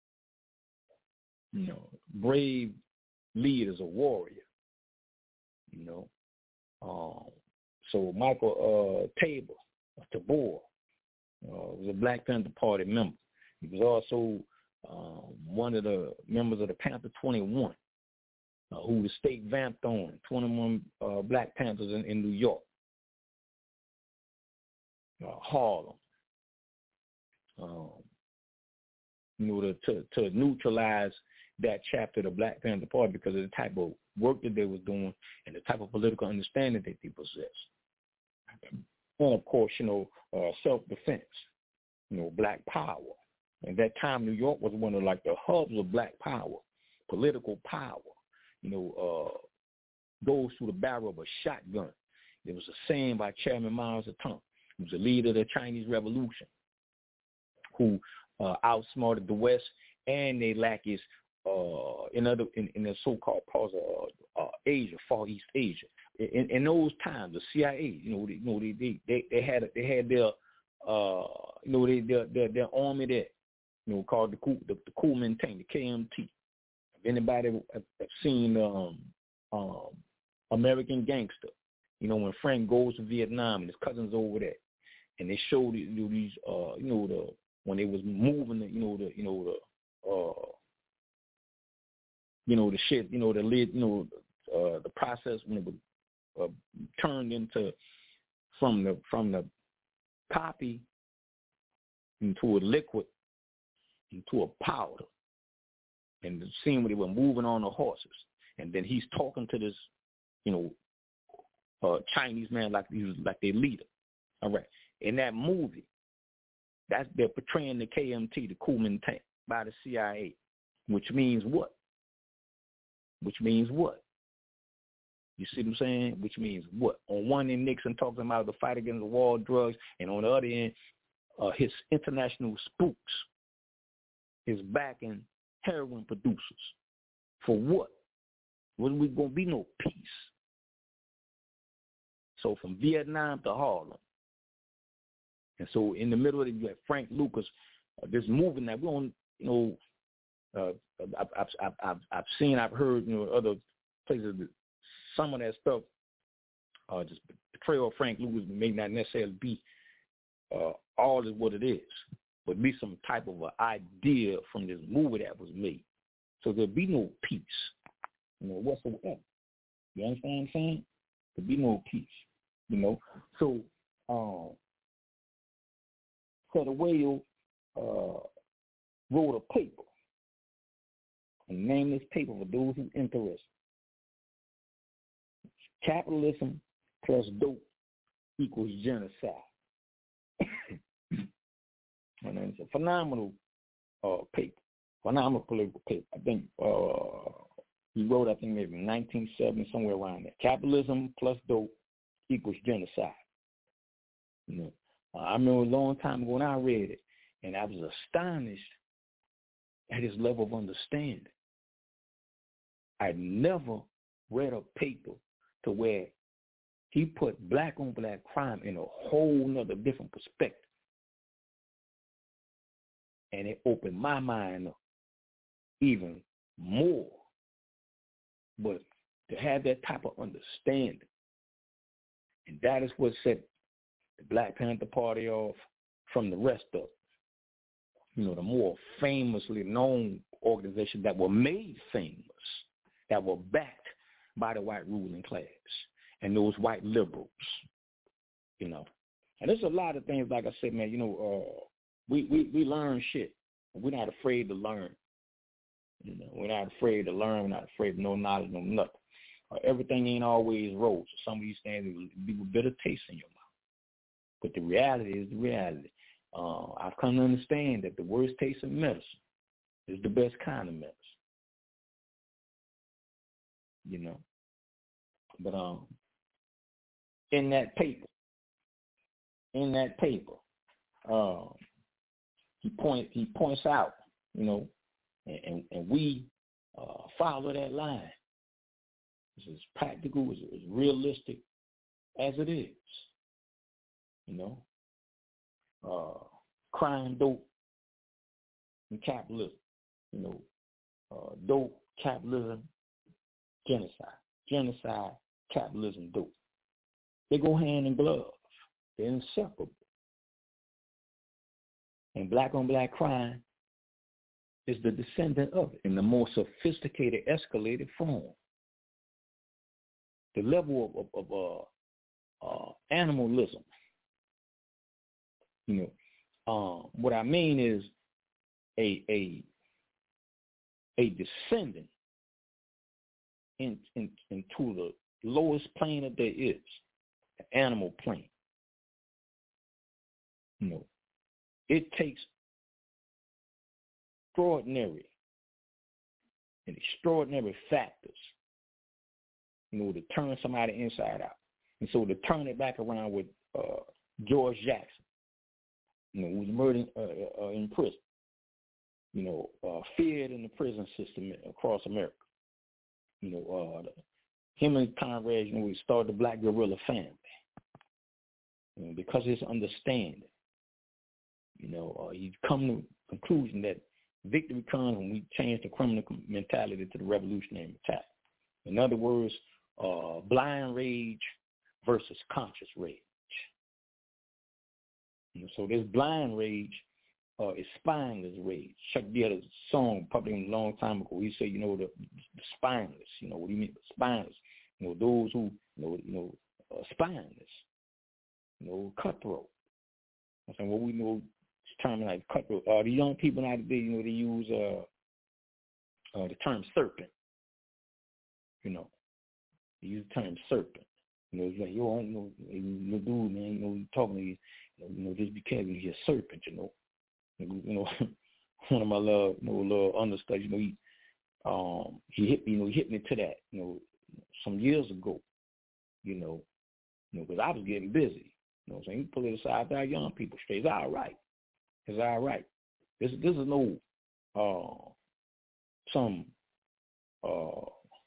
You know, brave leaders, a warrior. You know, um, so Michael uh, Tabor, Tabor, uh, was a Black Panther Party member. He was also um, one of the members of the Panther twenty-one, uh, who was state vamped on, twenty-one uh, Black Panthers in, in New York, uh, Harlem. Um, you know, to, to, to neutralize that chapter of the Black Panther Party because of the type of work that they was doing and the type of political understanding that they possess. And, of course, you know, uh, self-defense. you know, black power. At that time, New York was one of like the hubs of black power, political power. You know, uh, goes through the barrel of a shotgun. There was a saying by Chairman Mao Zedong, who was the leader of the Chinese Revolution, who uh, outsmarted the West and they lackeys uh, in other in, in the so-called parts of uh, uh, Asia, Far East Asia. In, in those times, the C I A, you know, they, you know, they they they, they had they had their uh, you know, they their, their their army there, you know, called the the, the Kuomintang, the K M T. If anybody have, have seen um, um, American Gangster, you know, when Frank goes to Vietnam and his cousins over there, and they showed you know, these, uh, you know, the when they was moving, the, you know, the, you know, the, uh, you know, the shit, you know, the lid, you know, uh, the process when it was uh, turned into from the from the poppy into a liquid into a powder, and the scene where they were moving on the horses, and then he's talking to this, you know, uh, Chinese man like he was like their leader. All right, in that movie, that's they're portraying the K M T, the Kuomintang, by the C I A, which means what? Which means what? You see what I'm saying? Which means what? On one end, Nixon talking about the fight against the war on drugs, and on the other end, uh, his international spooks is backing heroin producers. For what? When we gonna be no peace? So from Vietnam to Harlem, and so in the middle of it, you have Frank Lucas, uh, this movement that we don't, you know, uh, I've, I've, I've, I've seen, I've heard, you know, other places that some of that stuff, uh, just portrayal of Frank Lucas may not necessarily be uh, all is what it is, but be some type of an idea from this movie that was made. So there'll be no peace, you know, whatsoever. You understand what I'm saying? There'll be no peace, you know. So, um, so the Whale uh, wrote a paper, and named this paper for those who are interested. Capitalism plus dope equals genocide. And it's a phenomenal uh, paper, phenomenal political paper. I think uh, he wrote, I think maybe nineteen seventy, somewhere around there. Capitalism plus dope equals genocide. You know, uh, I remember a long time ago when I read it, and I was astonished at his level of understanding. I'd never read a paper to where he put black on black crime in a whole nother different perspective. And it opened my mind up even more. But to have that type of understanding, and that is what set the Black Panther Party off from the rest of, you know, the more famously known organizations that were made famous, that were backed by the white ruling class and those white liberals, you know. And there's a lot of things, like I said, man, you know, uh, we, we, we learn shit. We're not afraid to learn. You know, we're not afraid to learn. We're not afraid of no knowledge, no nothing. Uh, everything ain't always roses. Some of these things will be with bitter taste in your mouth. But the reality is the reality. Uh, I've come to understand that the worst taste of medicine is the best kind of medicine. You know, but um, in that paper, in that paper, uh, he point he points out, you know, and and, and we uh, follow that line. It's as practical, as, as realistic as it is. You know, uh, crime, dope, and capitalism. You know, uh, dope, capitalism. Genocide, genocide, capitalism, dope. They go hand in glove. They're inseparable. And black on black crime is the descendant of it in the more sophisticated, escalated form. The level of, of, of uh, uh, animalism. You know, um, what I mean is a a a descendant In, in, into the lowest plane that there is, the animal plane. You know, it takes extraordinary and extraordinary factors, you know, to turn somebody inside out. And so to turn it back around with uh, George Jackson, you know, who was murdered uh, uh, in prison, you know, uh, feared in the prison system across America. You know, uh, the, him and his comrades, you know, we started the Black Guerrilla family. You know, because of his understanding, you know, uh, he's come to the conclusion that victory comes when we change the criminal mentality to the revolutionary mentality. In other words, uh, blind rage versus conscious rage. You know, so this blind rage uh, is spineless rage. Chuck D had a song probably a long time ago. He said, you know, the, the spineless. You know what do you mean? Spineless. You know, those who, you know, you know, uh, spineless. You know, cutthroat. I'm saying what we know is term like cutthroat. Uh, the young people nowadays, you know, they use uh, uh, the term serpent. You know, they use the term serpent. You know, it's like, yo, I know, you know, dude, man, you know, you talking to you, you know, just be careful, he's a serpent, you know. You know, one of my little, you know, little understudies, you know, he, um, he hit me, you know, he hit me to that, you know, some years ago, you know, you know, because I was getting busy. You know what I'm saying? You pull it aside to our young people straight. It's all right. It's all right. This this is no uh, some uh,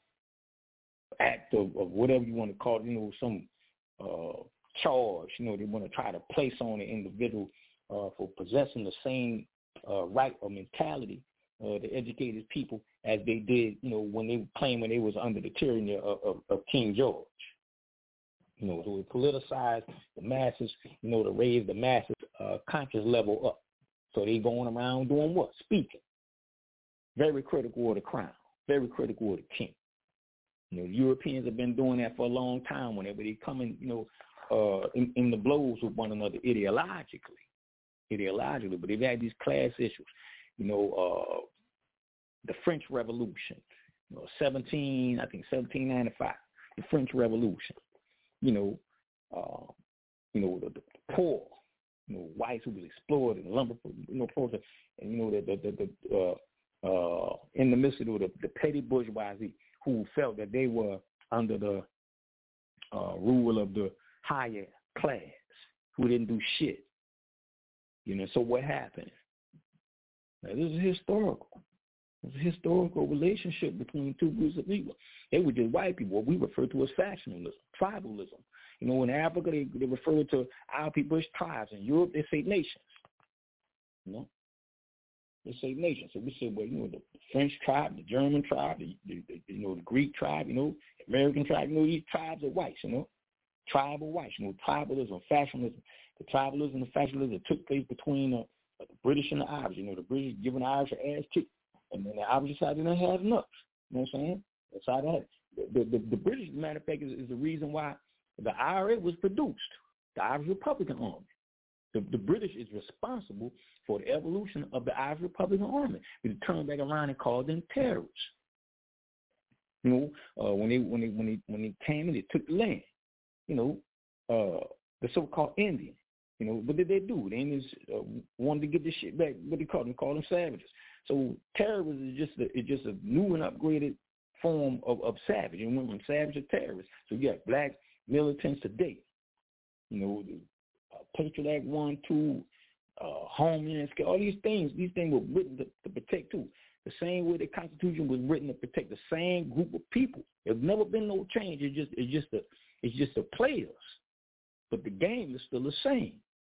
act of, of whatever you want to call it, you know, some uh, charge, you know, they want to try to place on the individual uh, for possessing the same uh, right or mentality, uh, the educated people, as they did, you know, when they claimed when they was under the tyranny of, of, of King George. You know, to politicize the masses, you know, to raise the masses' uh, conscious level up. So they going around doing what? Speaking. Very critical of the crown. Very critical of the king. You know, Europeans have been doing that for a long time whenever they come in, you know, uh, in, in the blows with one another ideologically. Ideologically. But they've had these class issues. You know, uh, the French Revolution. You know, seventeen, I think seventeen ninety-five. The French Revolution. You know, uh, you know the, the poor, you know, whites who was exploited, lumber, you know, process, and you know the the, the, the uh, uh, in the midst of the, the petty bourgeoisie who felt that they were under the uh, rule of the higher class, who didn't do shit. You know, so what happened? Now, this is historical. It's a historical relationship between two groups of people. They were just white people, what we refer to as factionalism, tribalism. You know, in Africa, they, they refer to our people as tribes. In Europe, they say nations. You know, they say nations. So we say, well, you know, the French tribe, the German tribe, the, the, the you know, the Greek tribe, you know, American tribe. You know, these tribes are whites. You know, tribal whites. You know, tribalism, factionalism. The tribalism and factionalism that took place between uh, the British and the Irish. You know, the British giving the Irish an ass kick. And then the Irish decided they didn't have enough. You know what I'm saying? That's how that. The, the, the British, as a matter of fact, is, is the reason why the I R A was produced, the Irish Republican Army. The, the British is responsible for the evolution of the Irish Republican Army. We turned back around and called them terrorists. You know, uh, when they when they when they when they came and they took the land. You know, uh, the so-called Indian. You know, what did they do? The Indians uh, wanted to get this shit back. What they called them? Called them savages. So terrorism is just a, is just a new and upgraded form of, of savage. And when savage are terrorists, so you got black militants today. You know, the uh, Patriot Act one, two, uh, Homeland Security, all these things. These things were written to, to protect too. The same way the Constitution was written to protect the same group of people. There's never been no change. It's just it's just the it's just the players, but the game is still the same.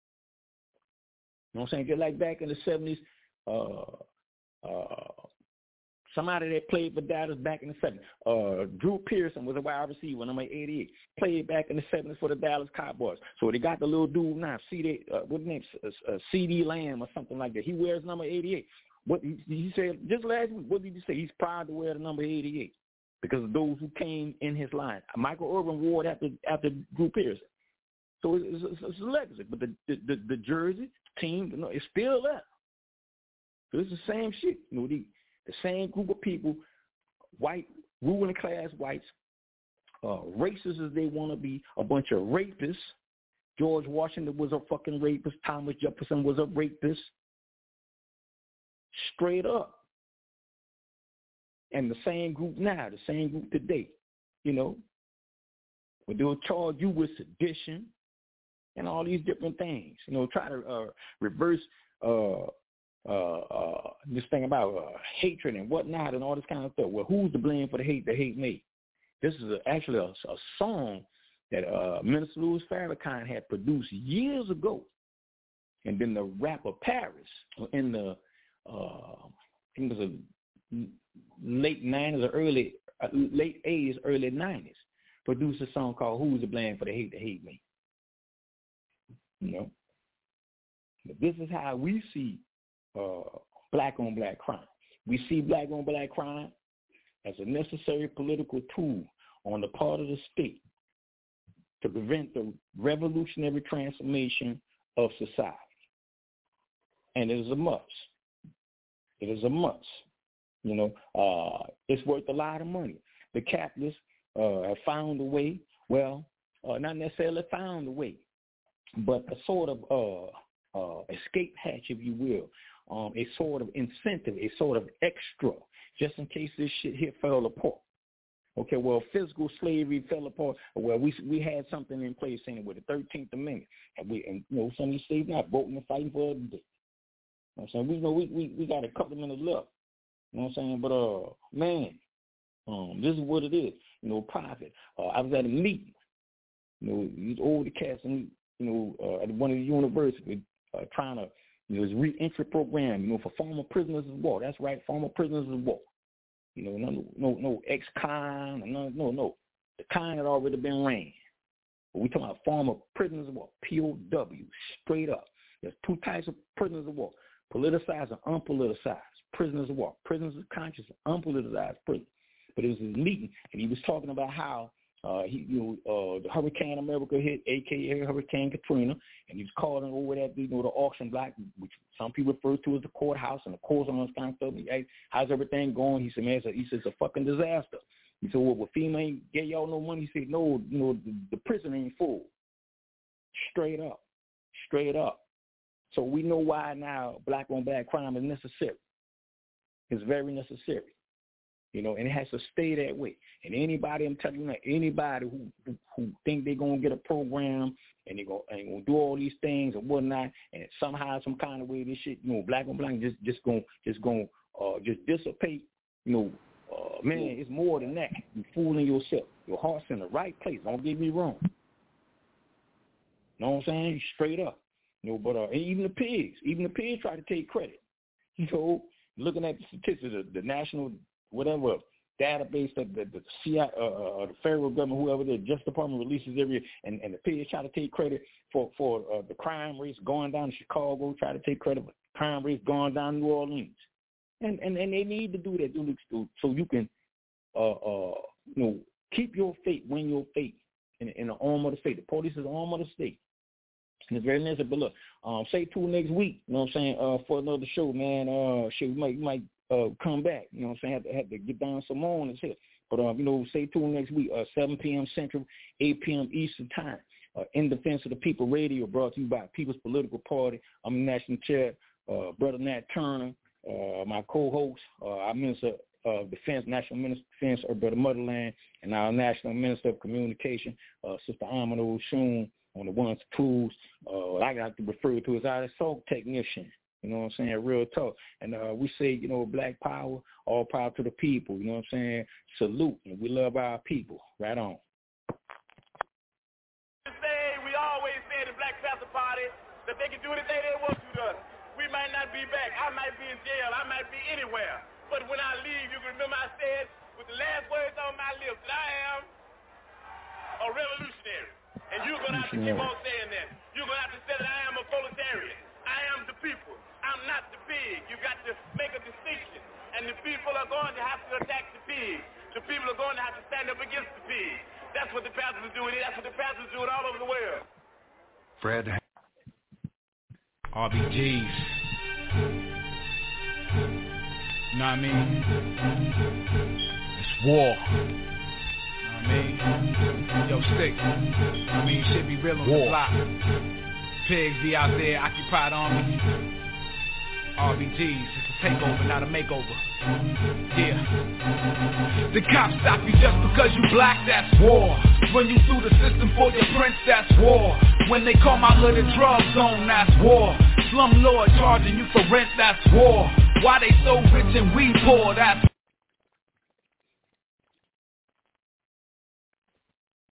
You know what I'm saying? Just like back in the seventies. Uh, Uh, somebody that played for Dallas back in the seventies. Uh, Drew Pearson was a wide receiver, number eighty-eight. Played back in the seventies for the Dallas Cowboys. So they got the little dude now, C D, uh, what's his name, uh, C D Lamb or something like that. He wears number eighty-eight. What he, he said just last week, what did he say? He's proud to wear the number eighty-eight because of those who came in his line. Michael Irvin wore it after after Drew Pearson. So it's, it's, it's a legacy. But the the, the, the jersey team, you know, it's still there. So it's the same shit. You know, the, the same group of people, white, ruling class whites, uh, racist as they want to be, a bunch of rapists, George Washington was a fucking rapist. Thomas Jefferson was a rapist. Straight up. And the same group now, the same group today, you know. But they'll charge you with sedition and all these different things. You know, try to uh, reverse uh, uh, uh, this thing about uh, hatred and whatnot and all this kind of stuff. Well, who's to blame for the hate the hate made? This is a, actually a, a song that uh, Minister Louis Farrakhan had produced years ago. And then the rapper Paris in the, uh, I think it was a late nineties or early, uh, late eighties, early nineties, produced a song called Who's to Blame for the Hate That Hate Me. You know? But this is how we see uh, black-on-black crime. We see black-on-black crime as a necessary political tool on the part of the state to prevent the revolutionary transformation of society. And it is a must. It is a must. You know, uh, it's worth a lot of money. The capitalists uh, have found a way, well, uh, not necessarily found a way, but a sort of uh, uh, escape hatch, if you will, um, a sort of incentive, a sort of extra, just in case this shit here fell apart. Okay, well, physical slavery fell apart. Well, we we had something in place saying with the thirteenth Amendment, and we, and you know, some of these states not voting and fighting for it today. You know what I'm saying? We know we, we, we got a couple of minutes left. You know what I'm saying? But uh, man, um, this is what it is. You know, profit. Uh, I was at a meeting. You know, these older cats, and you know, uh, at one of the universities, uh, trying to, you know, this re-entry program. You know, for former prisoners of war. That's right, former prisoners of war. You know, no, no, no ex-con, no, no, no. The con had already been ran. But we talking about former prisoners of war, P O W, straight up. There's two types of prisoners of war: politicized and unpoliticized prisoners of war. Prisoners of conscience, unpoliticized prisoners. But it was his meeting, and he was talking about how uh, he, you know, uh, the Hurricane America hit, A K A Hurricane Katrina, and he was calling over that, you know, the auction block, which some people refer to as the courthouse and the courts and all this kind of stuff. Hey, how's everything going? He said, man, he said, it's a fucking disaster. He said, well, well FEMA ain't get y'all no money. He said, no, you know, the, the prison ain't full. Straight up. Straight up. So we know why now black on black crime is necessary. It's very necessary. You know, and it has to stay that way. And anybody, I'm telling you now, anybody who who, who think they're going to get a program and they're going to do all these things and whatnot, and somehow, some kind of way, this shit, you know, black on black just just going just going uh, just dissipate. You know, uh, man, it's more than that. You're fooling yourself. Your heart's in the right place. Don't get me wrong. You know what I'm saying? Straight up. You know, but uh, and even the pigs, even the pigs try to take credit. You know, looking at the statistics, the, the national whatever database that the, the C I A, uh, the federal government, whoever the Justice Department releases every year, and, and the pigs try to take credit for for uh, the crime rates going down in Chicago, try to take credit for crime rates going down in New Orleans, and and, and they need to do that so you can uh, uh, you know, keep your faith, win your faith in, in the arm of the state. The police is the arm of the state. And it's very necessary. But look, um, stay tuned next week, you know what I'm saying, uh, for another show, man. Uh, shit, we might, we might uh, come back, you know what I'm saying, have to, have to get down some more on this here. But, um, you know, stay tuned next week, uh, seven p.m. Central, eight p.m. Eastern Time. Uh, In Defense of the People Radio, brought to you by People's Political Party. I'm the National Chair, uh, Brother Nat Turner, uh, my co-host, uh, our Minister of Defense, National Minister of Defense, or Brother Motherland, and our National Minister of Communication, uh, Sister Amina Oshun, on the ones, tools, uh, I got to refer to as our assault technician. You know what I'm saying? Real talk. And uh, we say, you know, black power, all power to the people. You know what I'm saying? Salute. And we love our people. Right on. We always say the Black Panther Party that they can do anything they want to us. We might not be back. I might be in jail. I might be anywhere. But when I leave, you can remember I said with the last words on my lips that I am a revolutionary. And you're going to have to keep on saying that. You're going to have to say that I am a proletarian. I am the people. I'm not the pig. You got to make a distinction. And the people are going to have to attack the pig. The people are going to have to stand up against the pig. That's what the Panthers are doing. That's what the Panthers are doing all over the world. Fred. R B Gs. You know what I mean? It's war. You know what I mean, yo, stick. I mean, shit be real on war. The block. Pigs be out there, occupied army. R B Gs, it's a takeover, not a makeover. Yeah. The cops stop you just because you black, that's war. Run you through the system for your prince, that's war. When they call my hood a drug zone, that's war. Slumlord charging you for rent, that's war. Why they so rich and we poor, that's